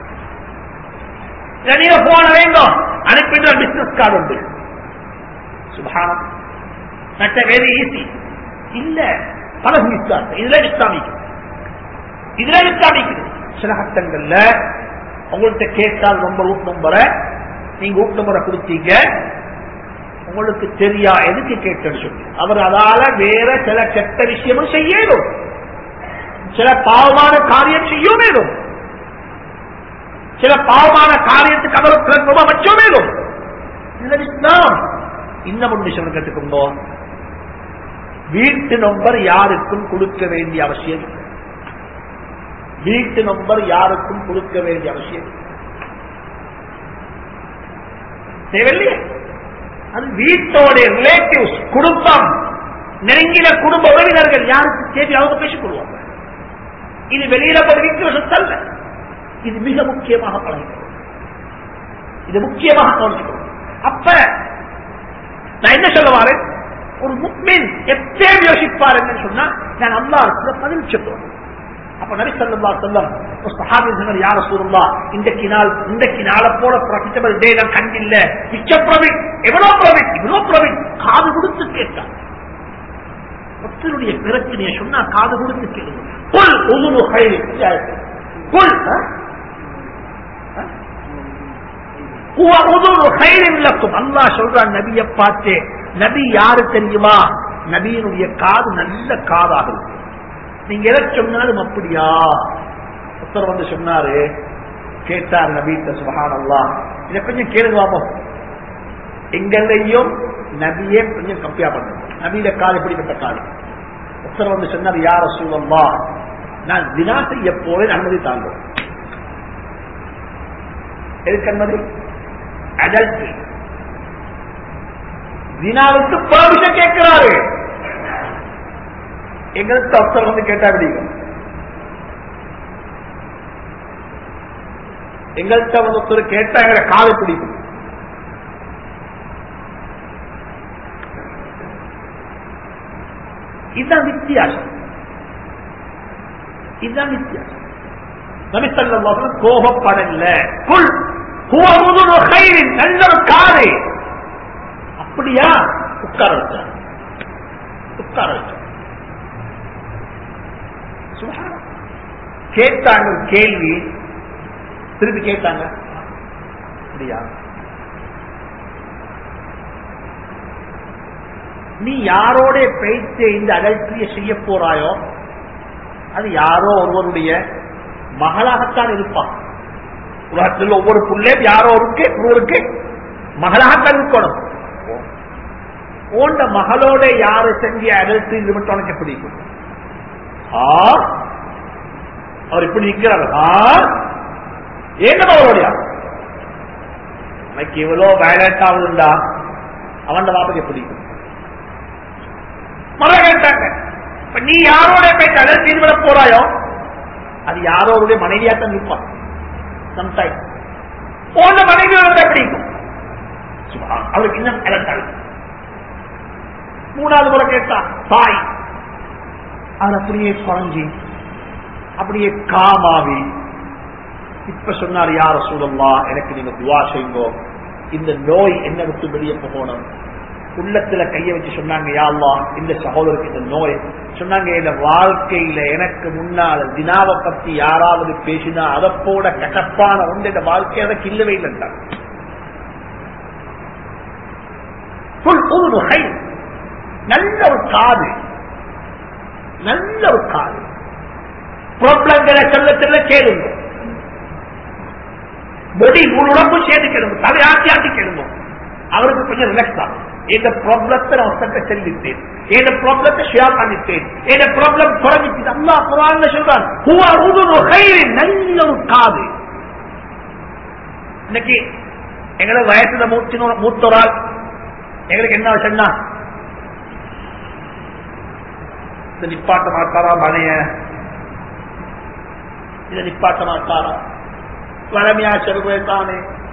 நீங்க போன வேண்டும் அனுப்பிட்டு பிசினஸ் கார்டு உண்டு. சுப்ஹானல்லாஹ், மற்ற வெரி ஈஸி இல்ல. பல இதுல இஸ்லாமிக், இதுல இஸ்லாமிக். சில கட்டங்கள்ல உங்கள்கிட்ட கேட்டால் நம்பர் வீட்டு நம்பரை நீங்க வீட்டு நம்பரை கொடுத்தீங்க, உங்களுக்கு தெரியா எதுக்கு கேட்டேன்னு சொல்லி அவர் அதால வேற சில கெட்ட விஷயமும் செய்யணும், சில பாவமான காரியம் செய்ய வேணும், சில பாவமான காரியத்துக்கு அவருக்கு வச்சோ வேணும். இஸ்லாம். இன்னும் ஒன்று சொல்ல கேட்டுக்கோங்க, வீட்டு நம்பர் யாருக்கும் கொடுக்க வேண்டிய அவசியம் இல்லை. வீட்டு நம்பர் யாருக்கும் கொடுக்க வேண்டிய அவசியம் இல்லை, தேவையில்லையே. அது வீட்டோட ரிலேட்டிவ்ஸ், குடும்பம், நெருங்கின குடும்ப உறவினர்கள் யாருக்கு தேவை அவங்க பேசிக் கொள்வாங்க. இது வெளியில போய் வீட்டு சொத்தல்ல. இது மிக முக்கியமாக பழகிக்கணும், இது முக்கியமாக கவனிக்கணும். அப்ப நான் என்ன சொல்ல வரேன், ஒரு முக்மின் எப்பயும் யோசிப்பார் என்ன சொன்னா, நான் அல்லாஹ்வுக்கு பதில் சொல்லுவேன். அப்ப நபி ஸல்லல்லாஹு அலைஹி வஸல்லம் சஹாபி சொன்னார், யா ரசூலுல்லாஹ், இன்றைக்கு நாளை போல ப்ராஃபிட்டபிள் டே நான் கண்டில்ல, மிச்ச ப்ராஃபிட், இவ்வளவு ப்ராஃபிட் காது கொடுத்து கேட்டான். ஒருத்தருடைய பிரச்சனையை சொன்னா காது கொடுத்து கேளுங்க. குல் உதுனு கைரி, குல் அல்லாஹ் சொல்றான் நபியை பார்த்து, நபி யாரு தெரியுமா, நபியினுடைய காது நல்ல காதாக இருக்கு, நீங்க எதை சொன்னாலும் அப்படியா. ஒருத்தர் வந்து சொன்னாரு, கேட்டார் நபிட்ட, சுப்ஹானல்லாஹ், இதை கொஞ்சம் கேளுங்க, எங்களையும் நபியே கொஞ்சம் கம்பியா பண்ணுங்க, நபியில காது எப்படிப்பட்ட காது. ஒருத்தர் வந்து சொன்னார், யா ரசூலல்லாஹ், நான் தினா செய்ய போறேன், அனுமதி தாங்க. எதுக்கு அனுமதி? அடல்ட்ரி, தினாவுக்கு பெர்மிஷன் கேட்கிறாரு. எங்களுக்கு ஒருத்தர் வந்து கேட்டா விடுங்க, எங்கள்கிட்ட வந்து ஒருத்தர் கேட்டா எங்களை காலை பிடிக்கும். இதுதான் வித்தியாசம், இதுதான் வித்தியாசம். நபி ஸல்லல்லாஹு அலைஹி வஸல்லம் கோபப்படல, குல் ஹுவ உதுனு கைரின், நல்ல காது. அப்படியா? உட்கார வச்சார், உட்கார வச்சார். கேட்டாங்க கேள்வி, திருப்பி கேட்டாங்க, அப்படியா? நீ யாரோட பேச்சு இந்த அடல்ட்ரிய செய்ய போறாயோ அது யாரோ ஒருவருடைய மகளாகத்தான் இருப்பான். உலகத்தில் ஒவ்வொரு புள்ளையும் யாரோ ஒருவருக்கு மகளாகத்தான் இருக்கணும். ஓண்ட மகளோட யாரு செஞ்ச அடல்ட்ரி இது மட்டும் உனக்கு எப்படி இருக்கும்? அவர் இப்படி நிற்கிறார், ஏன் அவரோடையா எனக்கு இவ்வளவு வயலண்ட் ஆகுதுண்டா, அவன் வாப்பது எப்படி இருக்கும்? மழை கேட்டாங்க, நீ யாரோட போய் அடல்ட்ரி விட போறாயோ அது யாரோடைய மனைவியாத்தான் நிற்பான். சம்டைம் போன மனைவி எப்படி இருக்கும்? அவருக்கு இன்னும் அலர்ட் ஆகும். மூணாவது முறை கேட்டா தாய், அது அப்படியே குறைஞ்சி அப்படியே காமாவி. இப்ப சொன்னார், யா ரசூலல்லாஹ், எனக்கு நீங்க துஆ செய்யுங்க, இந்த நோய் என்ன விட்டு வெளியே போகணும். உள்ளத்துல கைய வச்சு சொன்னாங்க, யா அல்லாஹ், இந்த சகோதரருக்கு இந்த நோய் சொன்னாங்க, இந்த வாழ்க்கையில எனக்கு முன்னால தினாவை பத்தி யாராவது பேசினா அதை போட கட்டப்பான ஒன்று இந்த வாழ்க்கை அதை கில்லவே இல்லைன்றாங்க. நல்ல ஒரு காது, நல்ல ஒரு காது, ப்ராப்ளங்களை சொல்ல சொல்ல கேளுங்க, பொடி ஒரு உடம்பு சேர்ந்து கேளுங்க, தலை ஆட்டி ஆட்டி கேளுங்க, அவருக்கு கொஞ்சம் ரிலாக்ஸ் ஆகும். இந்த ப்ராப்ளத்தை நான் ஒருத்தட்ட செல்விட்டேன், இந்த ப்ராப்ளத்தை ஷேர் பண்ணிட்டேன், இந்த ப்ராப்ளம் குறைஞ்சிட்டு அல்லாஹ் குர்ஆன்ல சொல்றான், ஹுவ உதுனு கைரின், நல்ல ஒரு காது. இன்னைக்கு எங்களுக்கு வயசுல மூத்தோரால் எங்களுக்கு என்ன சொன்னா, இந்த நிப்பாட்ட மாட்டாரா மனைய, இதை நிப்பாட்ட மாட்டாரா, வளமையா செல்வதானே,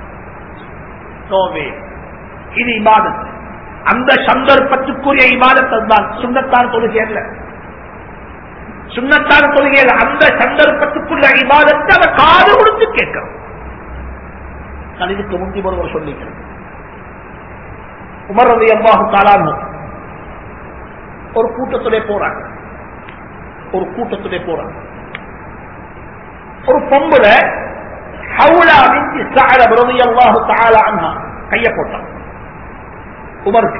நோவே, இது இபாதத். அந்த சந்தர்ப்பத்துக்குரிய இபாதத் தான், சுன்னத்தான தொழுகை அல்ல, சுன்னத்தான தொழுகை அல்ல, அந்த சந்தர்ப்பத்துக்குள்ள இபாதத்தை அதை காது கொடுத்து கேட்கிறோம். நான் இதுக்கு முந்தி ஒருவர் சொல்லிக்கிறேன், உமர் ரலியல்லாஹு தஆலா அன்ஹு ஒரு கூட்டத்திலே போறாங்க, ஒரு பொம்பளை ஹவுலா பின்த் ஸஅலப் ரலியல்லாஹு தஆலா அன்ஹா கைய போட்டான் உமருக்கு.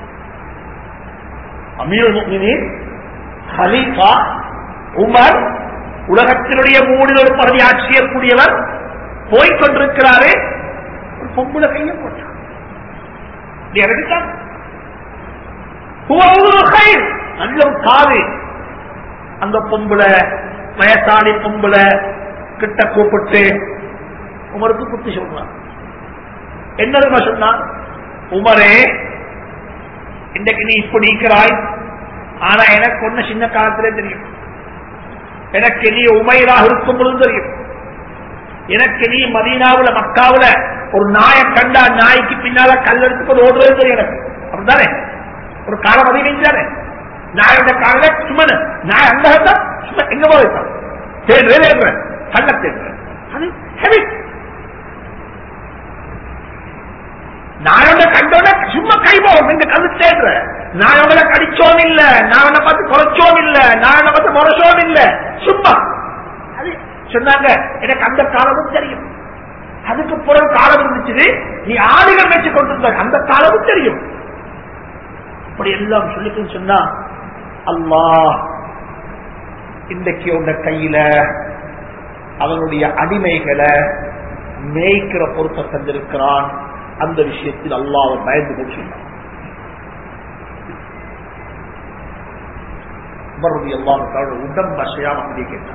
அமீருல் முஃமினீன் கலீஃபா உமர், உலகத்தினுடைய மூணில் ஒரு பகுதி ஆட்சியக்கூடியவர், போய்கொண்டிருக்கிறாரே, ஒரு பொம்பளை கைய போட்டான். நல்ல காது. அந்த பொம்புல வயசாளி பொம்புல கிட்ட கூப்பிட்டு உமருக்கு புத்தி சொல்றான். என்ன சொன்னா, உமரே இன்றைக்கு நீ இப்ப நீக்கிறாய், ஆனா எனக்கு ஒண்ணு சின்ன காலத்திலே தெரியும். எனக்கு நீ உமைராக இருக்கும் பொழுது தெரியும். எனக்கு நீ மதீனாவுல மக்காவுல ஒரு நாயை கண்டா நாய்க்கு பின்னால கல்லெடுத்து ஓடுறது தெரியும் எனக்கு. அப்படித்தானே ஒரு காலம் மதீனானே நாயோட கால சும்மா நாய் அந்த சும்மா எங்க போயிருக்கான் தேடுறேன் கண்ண தேடுறேன். அது ஹெபிட். நாயோட கண்டோட சும்மா கை போகும் இந்த கல்லு தேடுற. நான் உங்களை கடிச்சோம் இல்ல, நான் உன்னை பார்த்து குறைச்சோம் இல்ல, நான் உன்னை பார்த்து முறைச்சோம் இல்ல, சும்மா அது சொன்னாங்க. எனக்கு அந்த காலமும் தெரியும். அதுக்கு பிறகு காலம் இருந்துச்சு நீ ஆளுகள் வச்சு கொண்டிருந்த அந்த காலமும் தெரியும். இப்படி எல்லாம் சொல்லிட்டு சொன்னா, அல்லாஹ் இன்றைக்கு உங்க கையில அவனுடைய அடிமைகளை மேய்க்கிற பொறுப்பை தந்திருக்கிறான். அந்த விஷயத்தில் அல்லாஹ் அவர் பயந்து கொண்டிருக்கிறான். உடம்பு அசையாம அப்படியே கேட்டான்.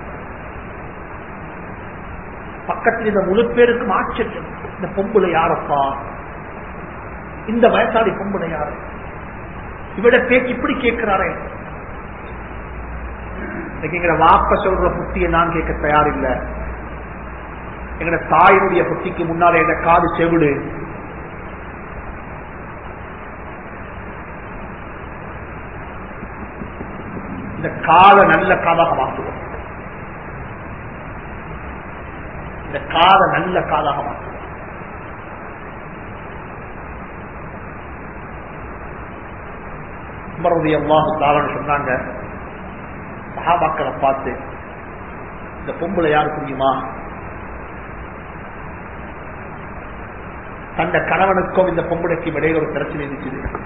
பக்கத்தில் இந்த முழு பேருக்கும் ஆச்சரியம். இந்த பொம்புல யாரப்பா, இந்த வயசாளி பொம்புல யாரு, இவட பேச்சு இப்படி கேட்கிறாரே. எங்கட வாப்ப சொல்ற புத்தியை நான் கேட்க தயாரில்லை. எங்கட தாயினுடைய புத்திக்கு முன்னாலே எங்க காது செவிடு. இந்த காதை நல்ல காதாக மாற்றுவோம். இந்த காதை நல்ல காதாக மாற்றுவோம். சொன்னாங்க சஹாபாக்களை பார்த்து, இந்த பொம்பளை யாரு தெரியுமா, தந்த கணவனுக்கும் இந்த பொம்பளைக்கும் இடையில ஒரு பிரச்சனை இருந்துச்சு.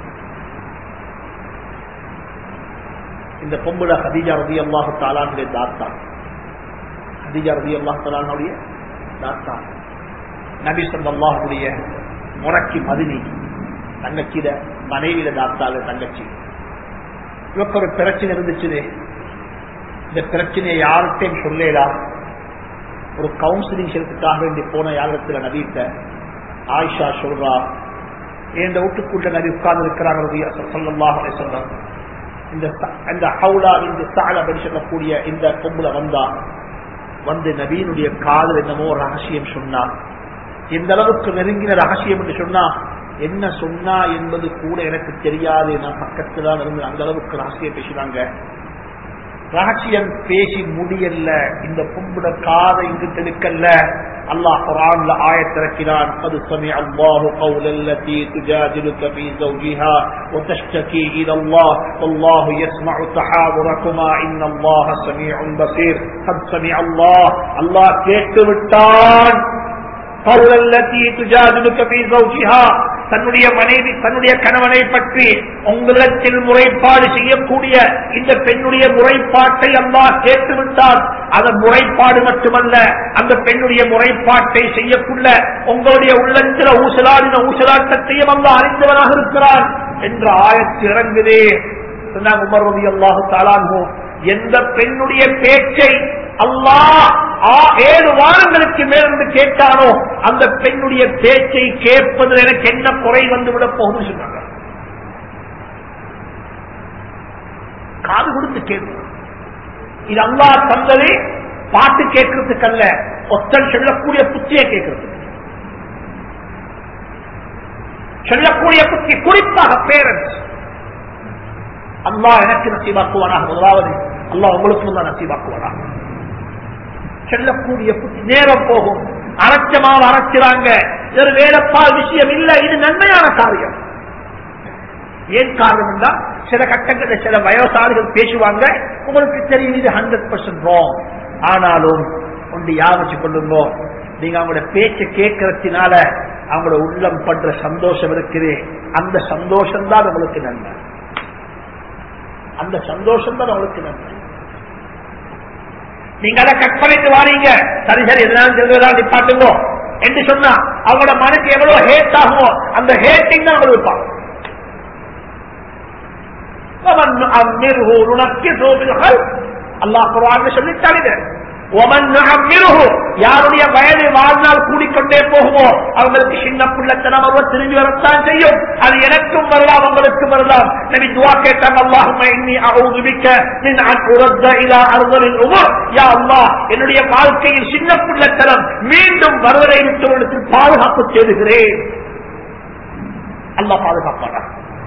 இந்த பொம்பளை ஹதீஜா ரலியல்லாஹு தஆலாவுடைய தாத்தா. ஹதீஜா ரலியல்லாஹு தஆலாவுடைய தாத்தா நபி ஸல்லல்லாஹு அலைஹி வஸல்லம் முரக்கி மதினி தங்கச்சியில மனைவியில தாத்தால தங்கச்சி. இவருக்கு ஒரு பிரச்சனை இருந்துச்சு. இந்த பிரச்சனையை யார்கிட்டையும் சொல்லலா. ஒரு கவுன்சிலிங் செலுத்துக்காக வேண்டி போன யாரிடத்துல நபிட்ட ஆயிஷா சொல்றா, என் வீட்டுக்குள்ள நபி உட்கார்ந்து இருக்கிறாங்க ஸல்லல்லாஹு அலைஹி வஸல்லம். இந்த ஹவுலா இந்த ஸஅலபா சொல்லக்கூடிய இந்த பொம்பளை வந்து நபியினுடைய காதல் என்னமோ ரகசியம் சொன்னா. எந்த அளவுக்கு நெருங்கின ரகசியம் என்று சொன்னா, என்ன சொன்னா என்பது கூட எனக்கு தெரியாது, நான் பக்கத்துல தான் இருந்து அந்த அளவுக்கு ரகசியம் பேசினாங்க. ரகசியம் பேசி முடியல. இந்த பொம்பளை காதை இங்கிட்டு நிற்கல. அல்லாஹ் குர்ஆன்ல ஆயத்திறக்கிறான், قد سمع الله قول التي تجادلك في زوجها وتشتكي الى الله والله يسمع تحاوركما ان الله سميع بصير. قد سمع الله கேட்டு விட்டான். قول التي تجادلك في زوجها, தன்னுடைய மனைவி தன்னுடைய கணவனை பற்றி உங்களிடத்தில் முறைப்பாடு செய்யக்கூடிய இந்த பெண்ணுடைய முறைப்பாட்டை அல்லாஹ் கேட்டு விட்டார். அதன் முறைப்பாடு மட்டுமல்ல, அந்த பெண்ணுடைய முறைப்பாட்டை செய்யக்குள்ள உங்களுடைய உள்ளத்தில் ஊசலாடின ஊசலாட்டத்தையும் அல்லாஹ் அறிந்தவனாக இருக்கிறார் என்ற ஆயத்து இறங்குதே. உமர் ரலியல்லாஹு தஆலா அன்ஹு எந்த பெண்ணுடைய பேச்சை அல்லாஹ் 7 வாரங்களுக்கு மேலிருந்து கேட்டானோ அந்த பெண்ணுடைய பேச்சை கேட்பதில் எனக்கு என்ன குறை வந்து விட போகுது சொன்னாங்க. காது கொடுத்து கேட்கும். இது அல்லாஹ் தந்தது பாட்டு கேட்கறதுக்கு அல்ல, ஒத்தன் சொல்லக்கூடிய புத்தியை கேட்கறதுக்கு. சொல்லக்கூடிய புத்தி குறிப்பாக பேரண்ட்ஸ். அல்லாஹ் எனக்கு நசீபாக்குவானாக. முதலாவது அல்லாஹ் உங்களுக்கு தான் நசீபாக்குவானாக. செல்லக்கூடிய புத்தி நேரம் போகும். அரைச்சமாக அரைக்கிறாங்க, ஒரு வேலைப்பால் விஷயம் இல்லை, இது நன்மையான காரியம். ஏன் காரணம் என்றால், சில கட்டங்களில் சில வயோசாலிகள் பேசுவாங்க, உங்களுக்கு தெரியும் இது 100% ராங். ஆனாலும் ஒன்று யாவச்சு கொள்ளுங்க, நீங்க அவங்களோட பேச்சை கேட்கறதுனால அவங்களோட உள்ளம் பண்ற சந்தோஷம் இருக்குது, அந்த சந்தோஷம் தான் உங்களுக்கு நன்மை. அந்த சந்தோஷம் தான் அவங்களுக்கு நன்மை. நீங்க அதை கட் பண்ணிட்டு வாரீங்க, சரி சரி எதனாலும் செல்வதால் நிப்பாட்டுங்க என்று சொன்னா அவங்களோட மனசு எவ்வளவு ஹேட் ஆகுமோ அந்த ஹேட்டிங் தான் அவங்க இருப்பாங்க. அல்லாஹ் குர்ஆன்ல சொல்லிட்டாங்க. யாருடைய வயது வாழ்நாள் கூடிக்கொண்டே போகுமோ அவங்களுக்கு சின்ன பிள்ளைத்தனம் அவர் திரும்பி வரத்தான் செய்யும். அது எனக்கும் வரலாம், அவங்களுக்கும் வரலாம். நபி துஆ கேட்டாங்க, அல்லாஹும்ம இன்னி அஊது பிக்க மின் அன் உரத்த இலா அர்தலில் உமர். யா அல்லாஹ், என்னுடைய வாழ்க்கையில் சின்ன பிள்ளைத்தனம் மீண்டும் வருவதை விட்டு பாதுகாப்பு தேடுகிறேன். அல்லாஹ் பாதுகாப்பானா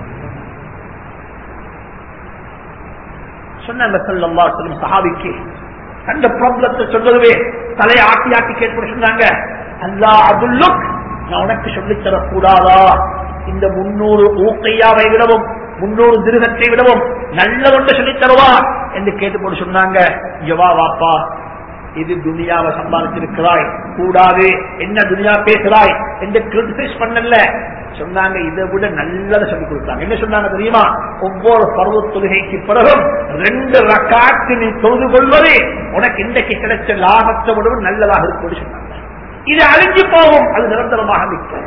சொன்னாங்க ஸல்லல்லாஹு அலைஹி வஸல்லம் சஹாபிக்கு அந்த ப்ராப்ளத்தை சொல்றதுவே தலையை ஆட்டி ஆட்டி கேட்ப சொன்னாங்க, அல்லாஹ் அதுல்லுக், நான் உனக்கு சொல்லித் தரக்கூடாதா இந்த 300 ஊக்கையாவை விடவும் 300 திருகத்தை விடவும் நல்ல ஒன்று சொல்லித் தருவா என்று கேட்டுக்கொண்டு சொன்னாங்க, யவா வாப்பா, இது துனியாவை சம்பாதிச்சிருக்கிறாய், கூடாது, என்ன துனியா பேசுறாய் என்று கிரிட்டிசைஸ் பண்ணல. சொன்னாங்க இதை விட நல்லதை சொல்லிக் கொடுத்தாங்க. என்ன சொன்னாங்க தெரியுமா? ஒவ்வொரு பருவ தொழுகைக்கு பிறகும் 2 ரக்காத்து நீ தொழுது கொள்வது உனக்கு இன்றைக்கு கிடைச்ச லாபத்தை விடவும் நல்லதாக இருக்கும் சொன்னாங்க. இது அழிஞ்சு போகும், அது நிரந்தரமாக நிற்கும்.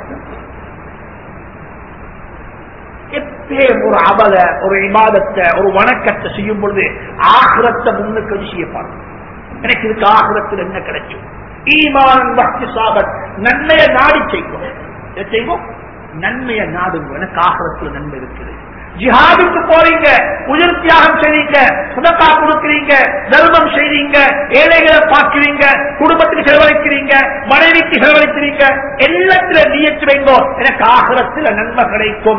எப்பயும் ஒரு அமல, ஒரு இபாதத்தை, ஒரு வணக்கத்தை செய்யும் பொழுது ஆகிரத்தை முன்னுக்கு செய்யப்பாரு. எனக்கு இதுக்கு ஆகிரத்தில் என்ன கிடைக்கும்? ஈமான் பக்தி சாபத், நன்மையை நாடி செய்வோம், நன்மையை நாடுங்க, எனக்கு ஆகிரத்தில் நன்மை இருக்குது. ஜிஹாதுக்கு போறீங்க, உயிர் தியாகம் செய்றீங்க, சதகா கொடுக்கிறீங்க, தர்மம் செய்றீங்க, ஏழைகளை பார்க்கிறீங்க, குடும்பத்துக்கு செலவழிக்கிறீங்க, மனைவிக்கு செலவழிக்கிறீங்க, எல்லாத்தில நியத்து வைங்கோ, எனக்கு ஆகிரத்தில் நன்மை கிடைக்கும்.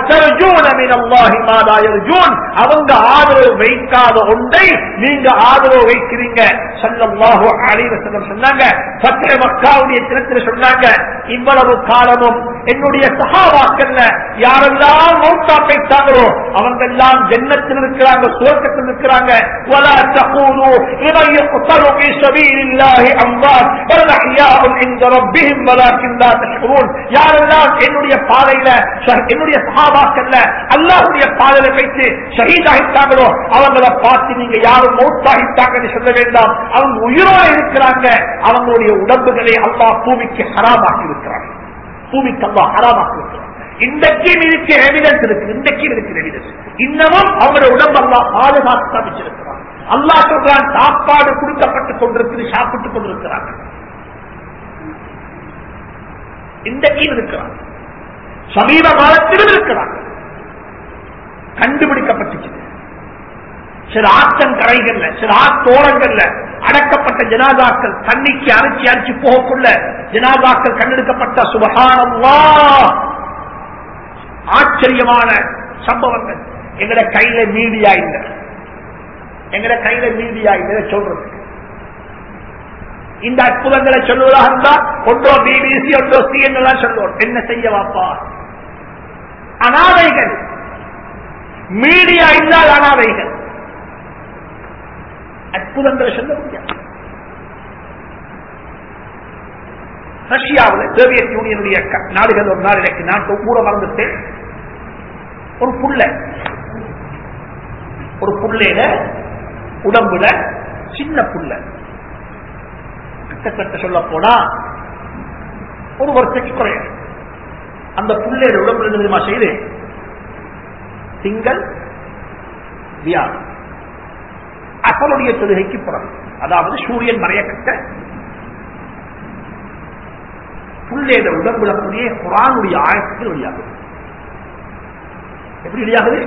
அவங்க ஆதரவு வைக்காத ஒன்றை நீங்க ஆதரவு வைக்கிறீங்க. ஸல்லல்லாஹு அலைஹி வஸல்லம் சொன்னாங்க, ஃபத்ஹ் மக்காவுடைய தினத்தில் சொன்னாங்க, இவ்வளவு காலமும் என்னுடைய சஹாபாக்கள்ல யாரெல்லாம் மௌத்தா போயிட்டாங்களோ அவங்க எல்லாம் ஜன்னத்தில் இருக்கிறாங்க, சுவர்க்கத்தில் இருக்கிறாங்க. வலா தகூலு லிமன் யக்தலு ஃபீ ஸபீலில்லாஹி அம்வாத் பல் அஹ்யாஉன் இன்த ரப்பிஹிம் வலாக்கின் லா தஷ்குரூன். யாரெல்லாம் என்னுடைய பாதையில, என்னுடைய சஹாபாக்கள்ல அல்லாஹ்வுடைய பாதையில வைத்து ஷஹீதாகிட்டாங்களோ அவங்களை பார்த்து நீங்க யாரும் மௌத்தாகிட்டாங்கன்னு சொல்ல வேண்டாம். அவங்க உயிரோடு இருக்கிறாங்க, அவங்களுடைய உடம்புகளை அல்லாஹ் பூமிக்கு ஹராமாக்கி இருக்கிறாங்க, பூமிக்கு அல்லாஹ் ஹராமாக்கி இருக்கிறாங்க. இன்றைக்கும் இதுக்கு எவிடன்ஸ் இருக்கு, இன்றைக்கும் இருக்கு எவிடன்ஸ். இன்னமும் அவங்களுடைய உடம்பு அல்லாஹ் பாதுகாத்து அமைச்சிருக்கிறான். அல்லாஹ் சொல்றான், சாப்பாடு கொடுக்கப்பட்டுக் கொண்டிருக்கிறது, சாப்பிட்டுக் கொண்டிருக்கிறாங்க, இன்றைக்கும் இருக்கிறாங்க, சமீப காலத்திலும் இருக்கிறாங்க. கண்டுபிடிக்கப்பட்டுச்சு சில ஆற்றங்கரைகள்ல, சில ஆத்தோரங்கள்ல அடக்கப்பட்ட ஜனாதாக்கள் தண்ணிக்கு அரைச்சி அரைச்சி போகக்குள்ள ஜனாதாக்கள் கண்டெடுக்கப்பட்ட சுப்ஹானல்லாஹ் ஆச்சரியமான சம்பவங்கள். எங்கட கையில மீடியா இல்லை, எங்கட கையில மீடியா இல்லை சொல்றது. இந்த அற்புதங்களை சொல்லுவதாக இருந்தா ஒன்றோ பிபிசி ஒன்றோ சிஎன்என் சொல்லுவோம். என்ன செய்ய வாப்பா, அனாதைகள், மீடியா இல்லாத அனாதைகள், அற்புதங்களை சொல்ல முடியாது. ரஷ்யாவில் சோவியத் யூனியனுடைய நாடுகள் ஒரு நாள் எனக்கு நான் கூட மறந்துட்டேன். ஒரு புள்ளையில உடம்புல சின்ன புள்ள, கிட்டத்தட்ட சொல்ல போனா ஒரு வருஷத்துக்கு குறைய, அந்த புள்ளையில உடம்புல தெரியுமா செய்து திங்கள் வியாழன் அசலுடைய தொழுகைக்கு பிறகு, அதாவது சூரியன் மறையக்கட்ட புள்ளேட உடம்புல கூடிய குர்ஆனுடைய ஆயத்துக்கள் வெளியாகுது. எப்படி வெளியாகுது?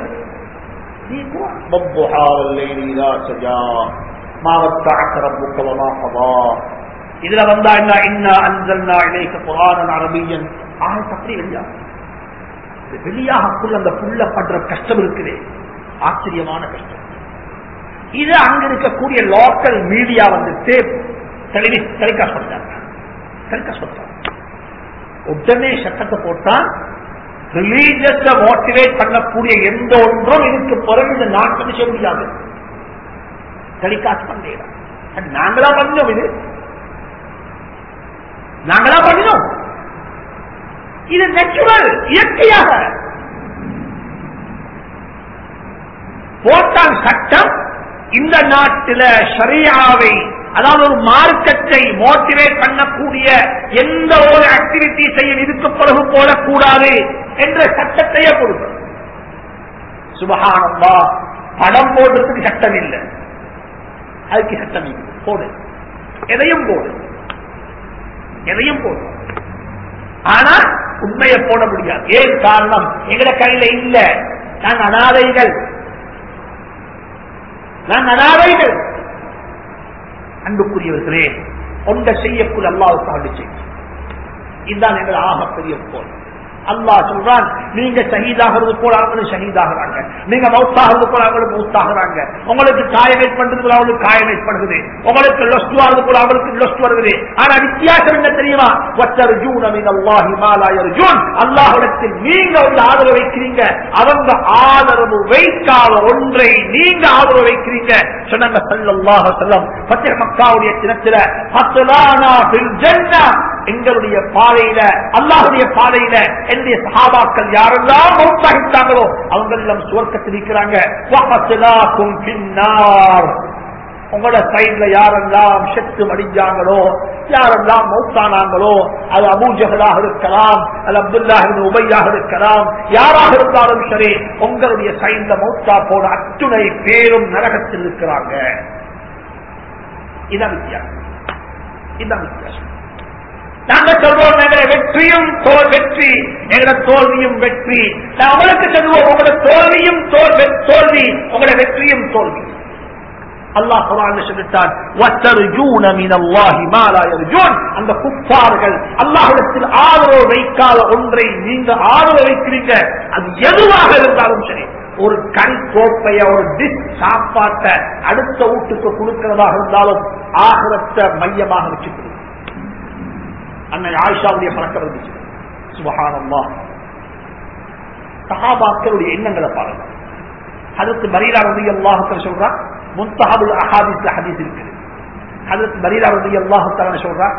இதுல வந்தா என்ன, இன்னா அன்ஸல்னா இலைக குர்ஆனன் அரபியன் ஆயத்து அப்படி வெளியாகுது. வெளியாகக்குள்ள அந்த புள்ள படுற கஷ்டம் இருக்குதே, ஆச்சரியமான கஷ்டம். இது அங்க இருக்கக்கூடிய லோக்கல் மீடியா வந்துட்டு டெலிகாஸ்ட் பண்றாங்க. உடனே சட்டத்தை போட்டா ரிலீஜியஸ மோட்டிவேட் பண்ணக்கூடிய எந்த ஒன்றும் இதுக்கு பிறகு இந்த நாட்டில் செய்ய முடியாது. டெலிகாஸ்ட் பண்ணலாம், நாங்களா பண்ணோம், இது நாங்களா பண்ணினோம். இது நேச்சுரல், இயற்கையாக போட்டான் சட்டம். இந்த நாட்டில் ஷரியாவை, அதாவது ஒரு மார்க்கத்தை மோட்டிவேட் பண்ணக்கூடிய எந்த ஒரு ஆக்டிவிட்டிஸையும் இதுக்கு பிறகு போடக்கூடாது என்ற சட்டத்தையே கொடுக்கும். சுப்ஹானல்லாஹ், படம் போடுறதுக்கு சட்டம் இல்லை, அதுக்கு சட்டம் போடு, எதையும் போடு, எதையும் போடு. ஆனா உண்மையை போட முடியாது. ஏன் காரணம்? எங்கட கையில இல்ல. நான் அனாதைகள், நான் அனாதைகள். அன்புக்குரியவர்களே, ஒன்றை செய்யக்குள் அல்லாஹ்வுக்கு அடி செய்யும். இதுதான் எங்கள் ஆகப்பெரிய போல். அல்லாஹ் சொல்றான், நீங்க ஷஹீதாகிறது போல அவங்களும் ஷஹீதாகிறாங்க, நீங்க மௌத்தாகிறது போல அவங்களுக்கு மௌத்தாகிறாங்க, உங்களுக்கு காயம் ஏற்படுறது போல அவங்களுக்கு காயம் ஏற்படுகிறது, உங்களுக்கு லொஸ்ட் ஆகிறது போல அவங்களுக்கு லொஸ்ட் வருகிறது. ஆனா வித்தியாசம் என்ன தெரியுமா? அல்லாஹ்விடத்தில் நீங்க ஒரு ஆதரவு வைக்கிறீங்க, அவங்க ஆதரவு வைக்காத ஒன்றை நீங்க ஆதரவு வைக்கிறீங்க. சொன்னாங்க ஸல்லல்லாஹு அலைஹி வஸல்லம் ஃபத்ஹ் மக்காவுடைய தினத்தில ஃபத்லானா ஃபில் ஜன்னah, எங்களுடைய பாதையில அல்லாஹ்வுடைய பாதையில என்னுடைய சஹாபாக்கள் யாரெல்லாம் மௌத்தாகிட்டாங்களோ அவங்க எல்லாம் சுவர்க்கத்தில் இருக்கிறாங்க. வஹத்லாகும் ஃபின்னார், உங்களோட சைட்ல யாரெல்லாம் செத்து மடிஞ்சாங்களோ, யாரெல்லாம் மௌத்தானாங்களோ, அது அபூ ஜஹலாக இருக்கலாம், அது அப்துல்லாஹ் இப்னு உபையாக இருக்கலாம், யாராக இருந்தாலும் சரி, உங்களுடைய சைட்ல மௌத்தா போன அத்துணை பேரும் நரகத்தில் இருக்கிறாங்க. இதான் வித்தியாசம், இதான் வித்தியாசம். நாங்க சொல்றோம் எங்களை வெற்றியும் வெற்றி, எங்களோட தோல்வியும் வெற்றி. நான் உங்களுக்கு சொல்லுவோம், உங்களோட தோல்வியும் தோல்வி, உங்களோட வெற்றியும் தோல்வி. அல்லாஹ் குர்ஆன்ல சொல்லிட்டான், வத்தர்ஜூன மினல்லாஹி மா லா யர்ஜூன். அந்த குஃபார்கள் அல்லாஹ்விடத்தில் ஆதரவு வைக்காத ஒன்றை நீங்க ஆதரவு வைக்கிறீங்க, அது எதுவாக இருந்தாலும் சரி. ஒரு கண் கோப்பைய, ஒரு டிஷ் சாப்பாட்டை அடுத்த வீட்டுக்கு கொடுக்கிறதாக இருந்தாலும் ஆகிரத்தை மையமாக வச்சுக்கணும். அன்னை ஆயிஷாவுடைய பழக்கம் இருந்துச்சு. சுப்ஹானல்லாஹ், சஹாபாக்களுடைய எண்ணங்களை பாருங்க. ஹஜ்ரத் பரீரா ரலியல்லாஹு தஆலா சொல்றா, முன்தஹபுல் அஹாதீஸ் ஹதீஸ் இருக்குது. ஹஜ்ரத் பரீரா ரலியல்லாஹு தஆலா சொல்றா,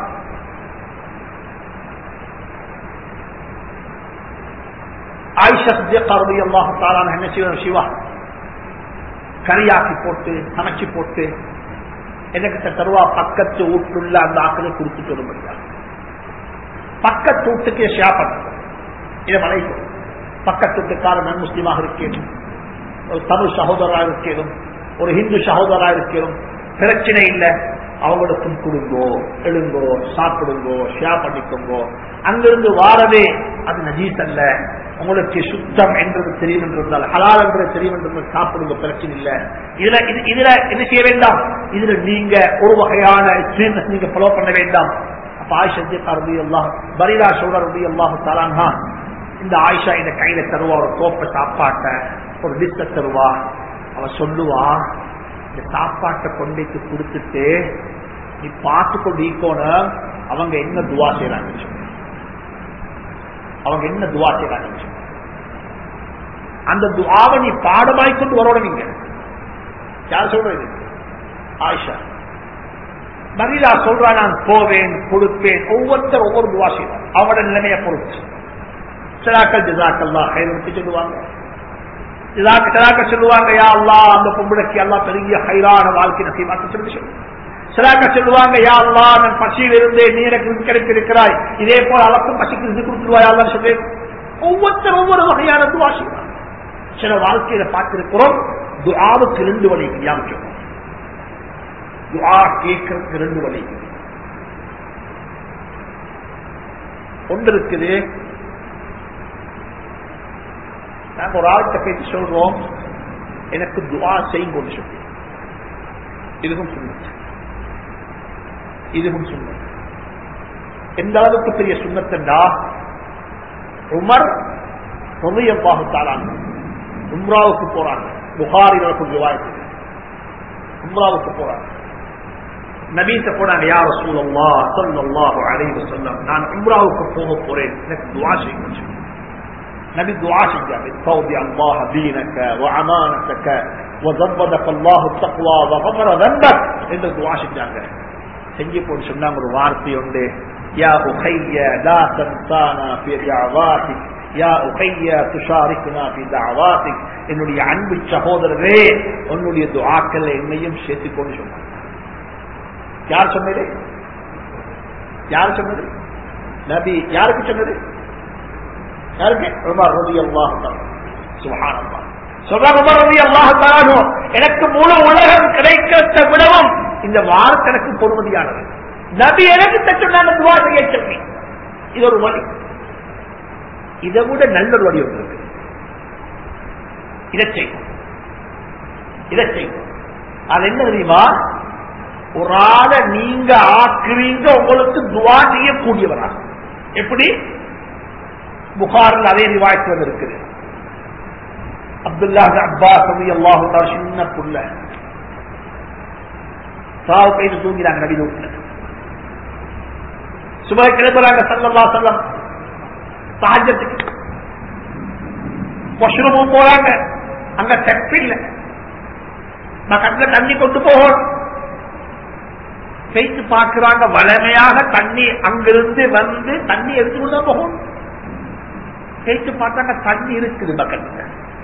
ஆயிஷா சித்திகா ரலியல்லாஹு தஆலா என்ன செய்வாங்க, சிவா கரியாக்கி போட்டு சமைச்சு போட்டு எனக்கு தருவா, பக்கத்து வீட்டுள்ள அந்த ஆக்களை கொடுத்துட்டு வர முடியாது. பக்கத்து வீட்டுக்கு ஷேர் பண்ணுறது, இதை மலைக்கும். பக்கத்து வீட்டுக்கார நன் முஸ்லீமாக இருக்கணும், ஒரு தமிழ் சகோதரராக இருக்கணும், ஒரு ஹிந்து சகோதரராக இருக்கணும், பிரச்சனை இல்லை. அவங்களுக்கும் கொடுங்கோ, எழுங்கோ, சாப்பிடுங்கோ, ஷேர் பண்ணிக்கோங்கோ. அங்கிருந்து வாரவே அது நஜீஸ் அல்ல, உங்களுக்கு சுத்தம் என்றது தெரியும் என்றிருந்தால், ஹலால் என்றது தெரியும் என்றிருந்தால் சாப்பிடுங்க, பிரச்சனை இல்லை. இதுல என்ன செய்ய வேண்டாம், இதுல நீங்க ஒரு வகையான நீங்க ஃபாலோ பண்ண வேண்டாம். ஆயிஷா ரலியல்லாஹு பரீரா ரலியல்லாஹு தஆலா அன்ஹா, இந்த ஆயிஷா இந்த கையில தருவா, ஒரு கோப்பை சாப்பாட்ட, ஒரு டிஷ்ஷ தருவா. அவ சொல்லுவா, இந்த சாப்பாட்டை கொண்டைக்கு கொடுத்துட்டு நீ பார்த்து கொண்டு ஈக்கோணும் அவங்க என்ன துவா செய்யறாங்க, அவங்க என்ன துவா செய்யறாங்க. அந்த துவாவை நீ பாடமாய் கொண்டு வரோட. நீங்க யார் சொல்றது? ஆயிஷா. பரீரா சொல்றா, நான் போவேன், கொடுப்பேன். ஒவ்வொருத்தர் ஒவ்வொரு துவா செய்வார், அவங்களோட நிலைமையை பொறுத்து. சிலாக்கள் ஜஸாக்கல்லாஹ் ஹைர் சொல்லுவாங்க, சிலாக்கள் சொல்லுவாங்க, யா அல்லாஹ் அந்த பொம்பளைக்கு அல்லாஹ் பெரிய ஹைரான வாழ்க்கை நசீபாக்க சொல்லி சொல்லுவாங்க. சிலாக்கள் சொல்லுவாங்க, யா அல்லாஹ் நான் பசியில் இருந்தேன், நீ எனக்கு கிடைத்திருக்கிறாய், இதே போல அளவுக்கு பசிக்கு இது கொடுத்துருவாய் அல்லாஹ் சொல்லி. ஒவ்வொருத்தர் ஒவ்வொரு வகையான துவா செய்வாங்க. சில வாழ்க்கையில பார்த்திருக்கிறோம், துஆவுக்கு 2 வழி ஞாபகம். துஆ கேட்கறதுக்கு 2 வழி. ஒன்று இருக்குது, நாங்க ஒரு ஆள்கிட்ட பேசி சொல்றோம், எனக்கு துஆ செய்யும் கொண்டு சொல்லி. இதுவும் சுன்னத், இதுவும் சுன்னத். எந்த அளவுக்கு பெரிய சுன்னத்தா, உமர் ரலியல்லாஹு தஆலா உம்ராவுக்கு போறாங்க. புகாரில ரிவாயத், உம்ராவுக்கு போறாங்க. நபிட்ட போனாங்க, யா ரசூலல்லாஹ் ஸல்லல்லாஹு அலைஹி வஸல்லம், நான் உம்ராவுக்கு போக போறேன், எனக்கு துஆ செய்யுங்க. நபி துஆ செஞ்சாங்க, தௌபி அல்லாஹ் தீனக வ அமானதக வ ஸவ்வதக அல்லாஹ் தக்வா வ கஃபர தன்பக் என்று துஆ செஞ்சாங்க. செஞ்சு போட்டு சொன்னாங்க ஒரு வார்த்தை உண்டு, யா உஹைய லா தன்சானா ஃபி தஅவாதிக், யா உஹைய துஷாரிக்னா ஃபி தஅவாதிக். என்னுடைய அன்பு சகோதரரே, உன்னுடைய துஆக்களை என்னையும் சேர்த்து கொண்டு சொன்னாங்க. யார் சொன்னது? யார் சொன்னது? நபி. யாருக்கு சொன்னது? யாருக்கு? உமர் ரலியல்லாஹு தஆலா. சுப்ஹானல்லாஹ். சொல்றாங்க உமர் ரலியல்லாஹு தஆலா அன்ஹு, எனக்கு முழு உலகம் கிடைக்கிறத விடவும் இந்த வார்த்தை எனக்கு பொறுமதியானது. நபி எனக்கு சொன்னாங்க துஆ செய்ய சொல்லி. இது ஒரு வழி. இதை விட நல்ல ஒரு வழி ஒன்று இருக்கு. இதை செய்யும். அது என்ன தெரியுமா? ஒரு ஆளை நீங்க ஆக்குறீங்க உங்களுக்கு துஆ செய்யக்கூடியவரா. எப்படி? புகாரில் அதே ரிவாயத் வந்திருக்குது. அப்துல்லாஹ் அப்பாஸ் ரலியல்லாஹு தஆலா சின்ன புள்ள சாவு கைது தூங்கினாங்க நபி வீட்டுல. சுபஹ் கிளம்புறாங்க ஸல்லல்லாஹு அலைஹி வஸல்லம் தஹஜ்ஜுக்கு. வாஷ்ரூம் போறாங்க, அங்க டெப் இல்ல, பக்கத்துல தண்ணி கொண்டு போகணும். கைத்து பார்க்கிறாங்க, வளமையாக தண்ணி அங்கிருந்து வந்து தண்ணி எடுத்துக்கொண்டு போகணும். கைத்து பார்த்தாங்க தண்ணி இருக்குது பக்கத்துல.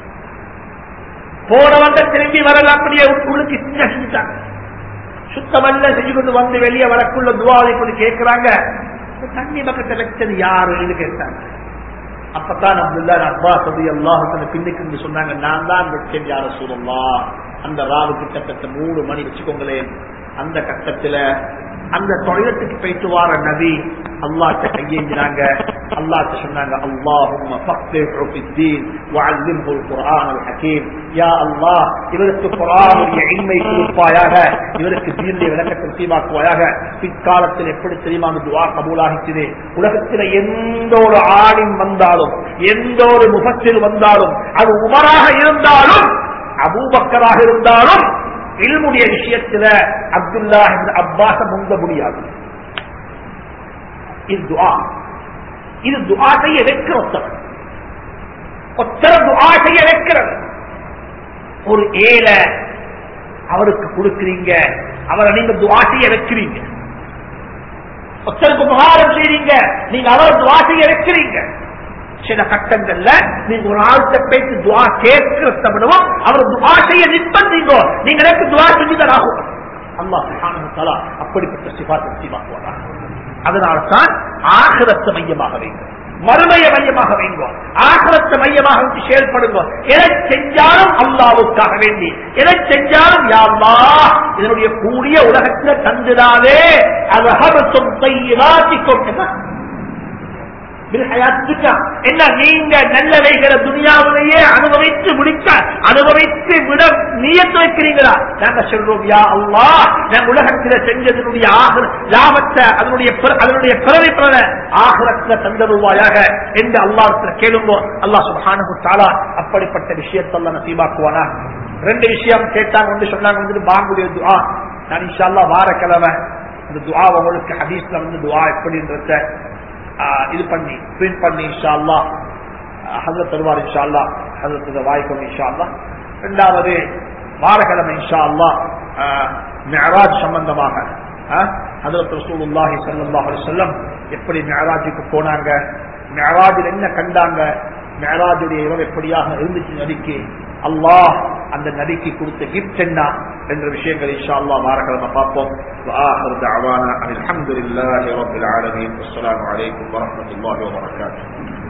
போனவங்க திரும்பி வரல, அப்படியே உள்ளுக்கு செஞ்சுட்டாங்க. சுத்தமல்ல செஞ்சு கொண்டு வந்து வெளியே வரக்குள்ள துவாவை கொண்டு கேட்கிறாங்க, தண்ணி பக்கத்தை வச்சது யாரு கேட்டாங்க. அப்பதான் அப்துல்லாஹ் அப்பாஸ் ரலியல்லாஹு தஆலா பின்னுக்கு சொன்னாங்க, நான் தான் வச்சேன் யா ரசூலுல்லாஹ். அந்த ராவு கிட்டத்தட்ட 3 மணி வச்சுக்கோங்களேன். அந்த கட்டத்துல அந்த தொழிலத்துக்கு போயிட்டு வார நபி அல்லாஹ்ட்ட கையேந்தினாங்க. அல்லாஹ்ட்ட சொன்னாங்க, அல்லாஹும்ம ஃபக்ஹிஹு ஃபித்தீன் வஅல்லிம்ஹுல் குர்ஆனல் ஹகீம். யா அல்லாஹ், இவருக்கு குர்ஆனுடைய இல்மை கொடுப்பாயாக, இவருக்கு தீனுடைய விளக்கத்தை நசீபாக்குவாயாக. பிற்காலத்தில் எப்படி தெரியுமா அந்த துஆ கபூலாகிச்சது? உலகத்தில் எந்த ஒரு ஆலிம் வந்தாலும், எந்த ஒரு முஃபஸ்ஸிர் வந்தாலும், அது உமராக இருந்தாலும் அபூபக்கராக இருந்தாலும், இல்முடைய விஷயத்துல அப்துல்லாஹ் இப்னு அப்பாஸ முந்த முடியாது. இது துஆ செய்ய வைக்கிற ஒத்தர் துஆ செய்ய வைக்கிறது. ஒரு ஏழை அவருக்கு கொடுக்கிறீங்க, அவரை நீங்க துஆ செய்ய வைக்கிறீங்க. ஒத்தருக்கு உபகாரம் செய்றீங்க, நீங்க அவர் துஆ செய்ய வைக்கிறீங்க. சில கட்டங்கள்ல நீங்க ஒரு ஆள்கிட்ட பேசி துஆ கேட்கிறத விடவும் அவர் துஆ செய்ய நிர்பந்திங்க. நீங்க எனக்கு துஆ செஞ்சுதான் ஆகும். அல்லாஹ் சுப்ஹானஹு வ தஆலா அப்படிப்பட்ட சிஃபாத்தை நசீபாக்குவார். அதனால்தான் ஆகிரத்தை மையமாக வைங்க, மறுமையை மையமாக வைங்க, ஆகிரத்தை மையமாக வச்சு செயல்படுங்க. எதை செஞ்சாலும் அல்லாஹ்வுக்காக வேண்டி, எதை செஞ்சாலும் யா அல்லாஹ் இதனுடைய கூடிய உலகத்தில் தந்துடாதே. அல்ஹபத்தும் தையிபாத்திக்கும் என்ன, நீங்க நல்லவைகிற துனியாவிலேயே அனுபவித்து முடிக்க, அனுபவித்து விட நியத்து வைக்கிறீங்களா? நாங்க சொல்றோம், யா அல்லாஹ் நாங்க உலகத்தில் செஞ்சதனுடைய லாபத்தை, அதனுடைய பிரதிபலனை ஆகிரத்துல தந்தருவாயாக என்று அல்லாஹ்விடத்தில் கேளுங்கோ. அல்லாஹ் சுப்ஹானஹு வ தஆலா அப்படிப்பட்ட விஷயத்தெல்லாம் நசீபாக்குவானா. 2 விஷயம் கேட்டாங்க. ஒன்று சொன்னாங்க வந்து பாங்குடைய துஆ. நான் இன்ஷா அல்லாஹ் வாரக்கிழமை இந்த துஆ உங்களுக்கு ஹதீஸ்ல வந்து துஆ எப்படின்றத இது பண்ணி பிரிண்ட் பண்ணி இன்ஷா அல்லாஹ் ஹஜ்ரத் தருவார். இன்ஷா அல்லாஹ் ஹஜ்ரத் வாய்க்கும் இன்ஷா அல்லாஹ். 2வது வாரக்கிழமை இன்ஷா அல்லாஹ் மிஅராஜ் சம்பந்தமாக ஹஜ்ரத் ரசூலுல்லாஹி ஸல்லல்லாஹு அலைஹி வஸல்லம் எப்படி மிஅராஜுக்கு போனாங்க, மிஅராஜில் என்ன கண்டாங்க, மிஅராஜுடைய இரவு எப்படியாக இருந்துச்சு நபிக்கு, அல்லாஹ் அந்த நபிக்கு கொடுத்த கிஃப்ட் என்ன என்ற விஷயங்கள் இன்ஷா அல்லாஹ் வாரக்கிழமை பார்ப்போம். وآخر دعوانا الحمد لله رب العالمين والسلام عليكم ورحمة الله وبركاته.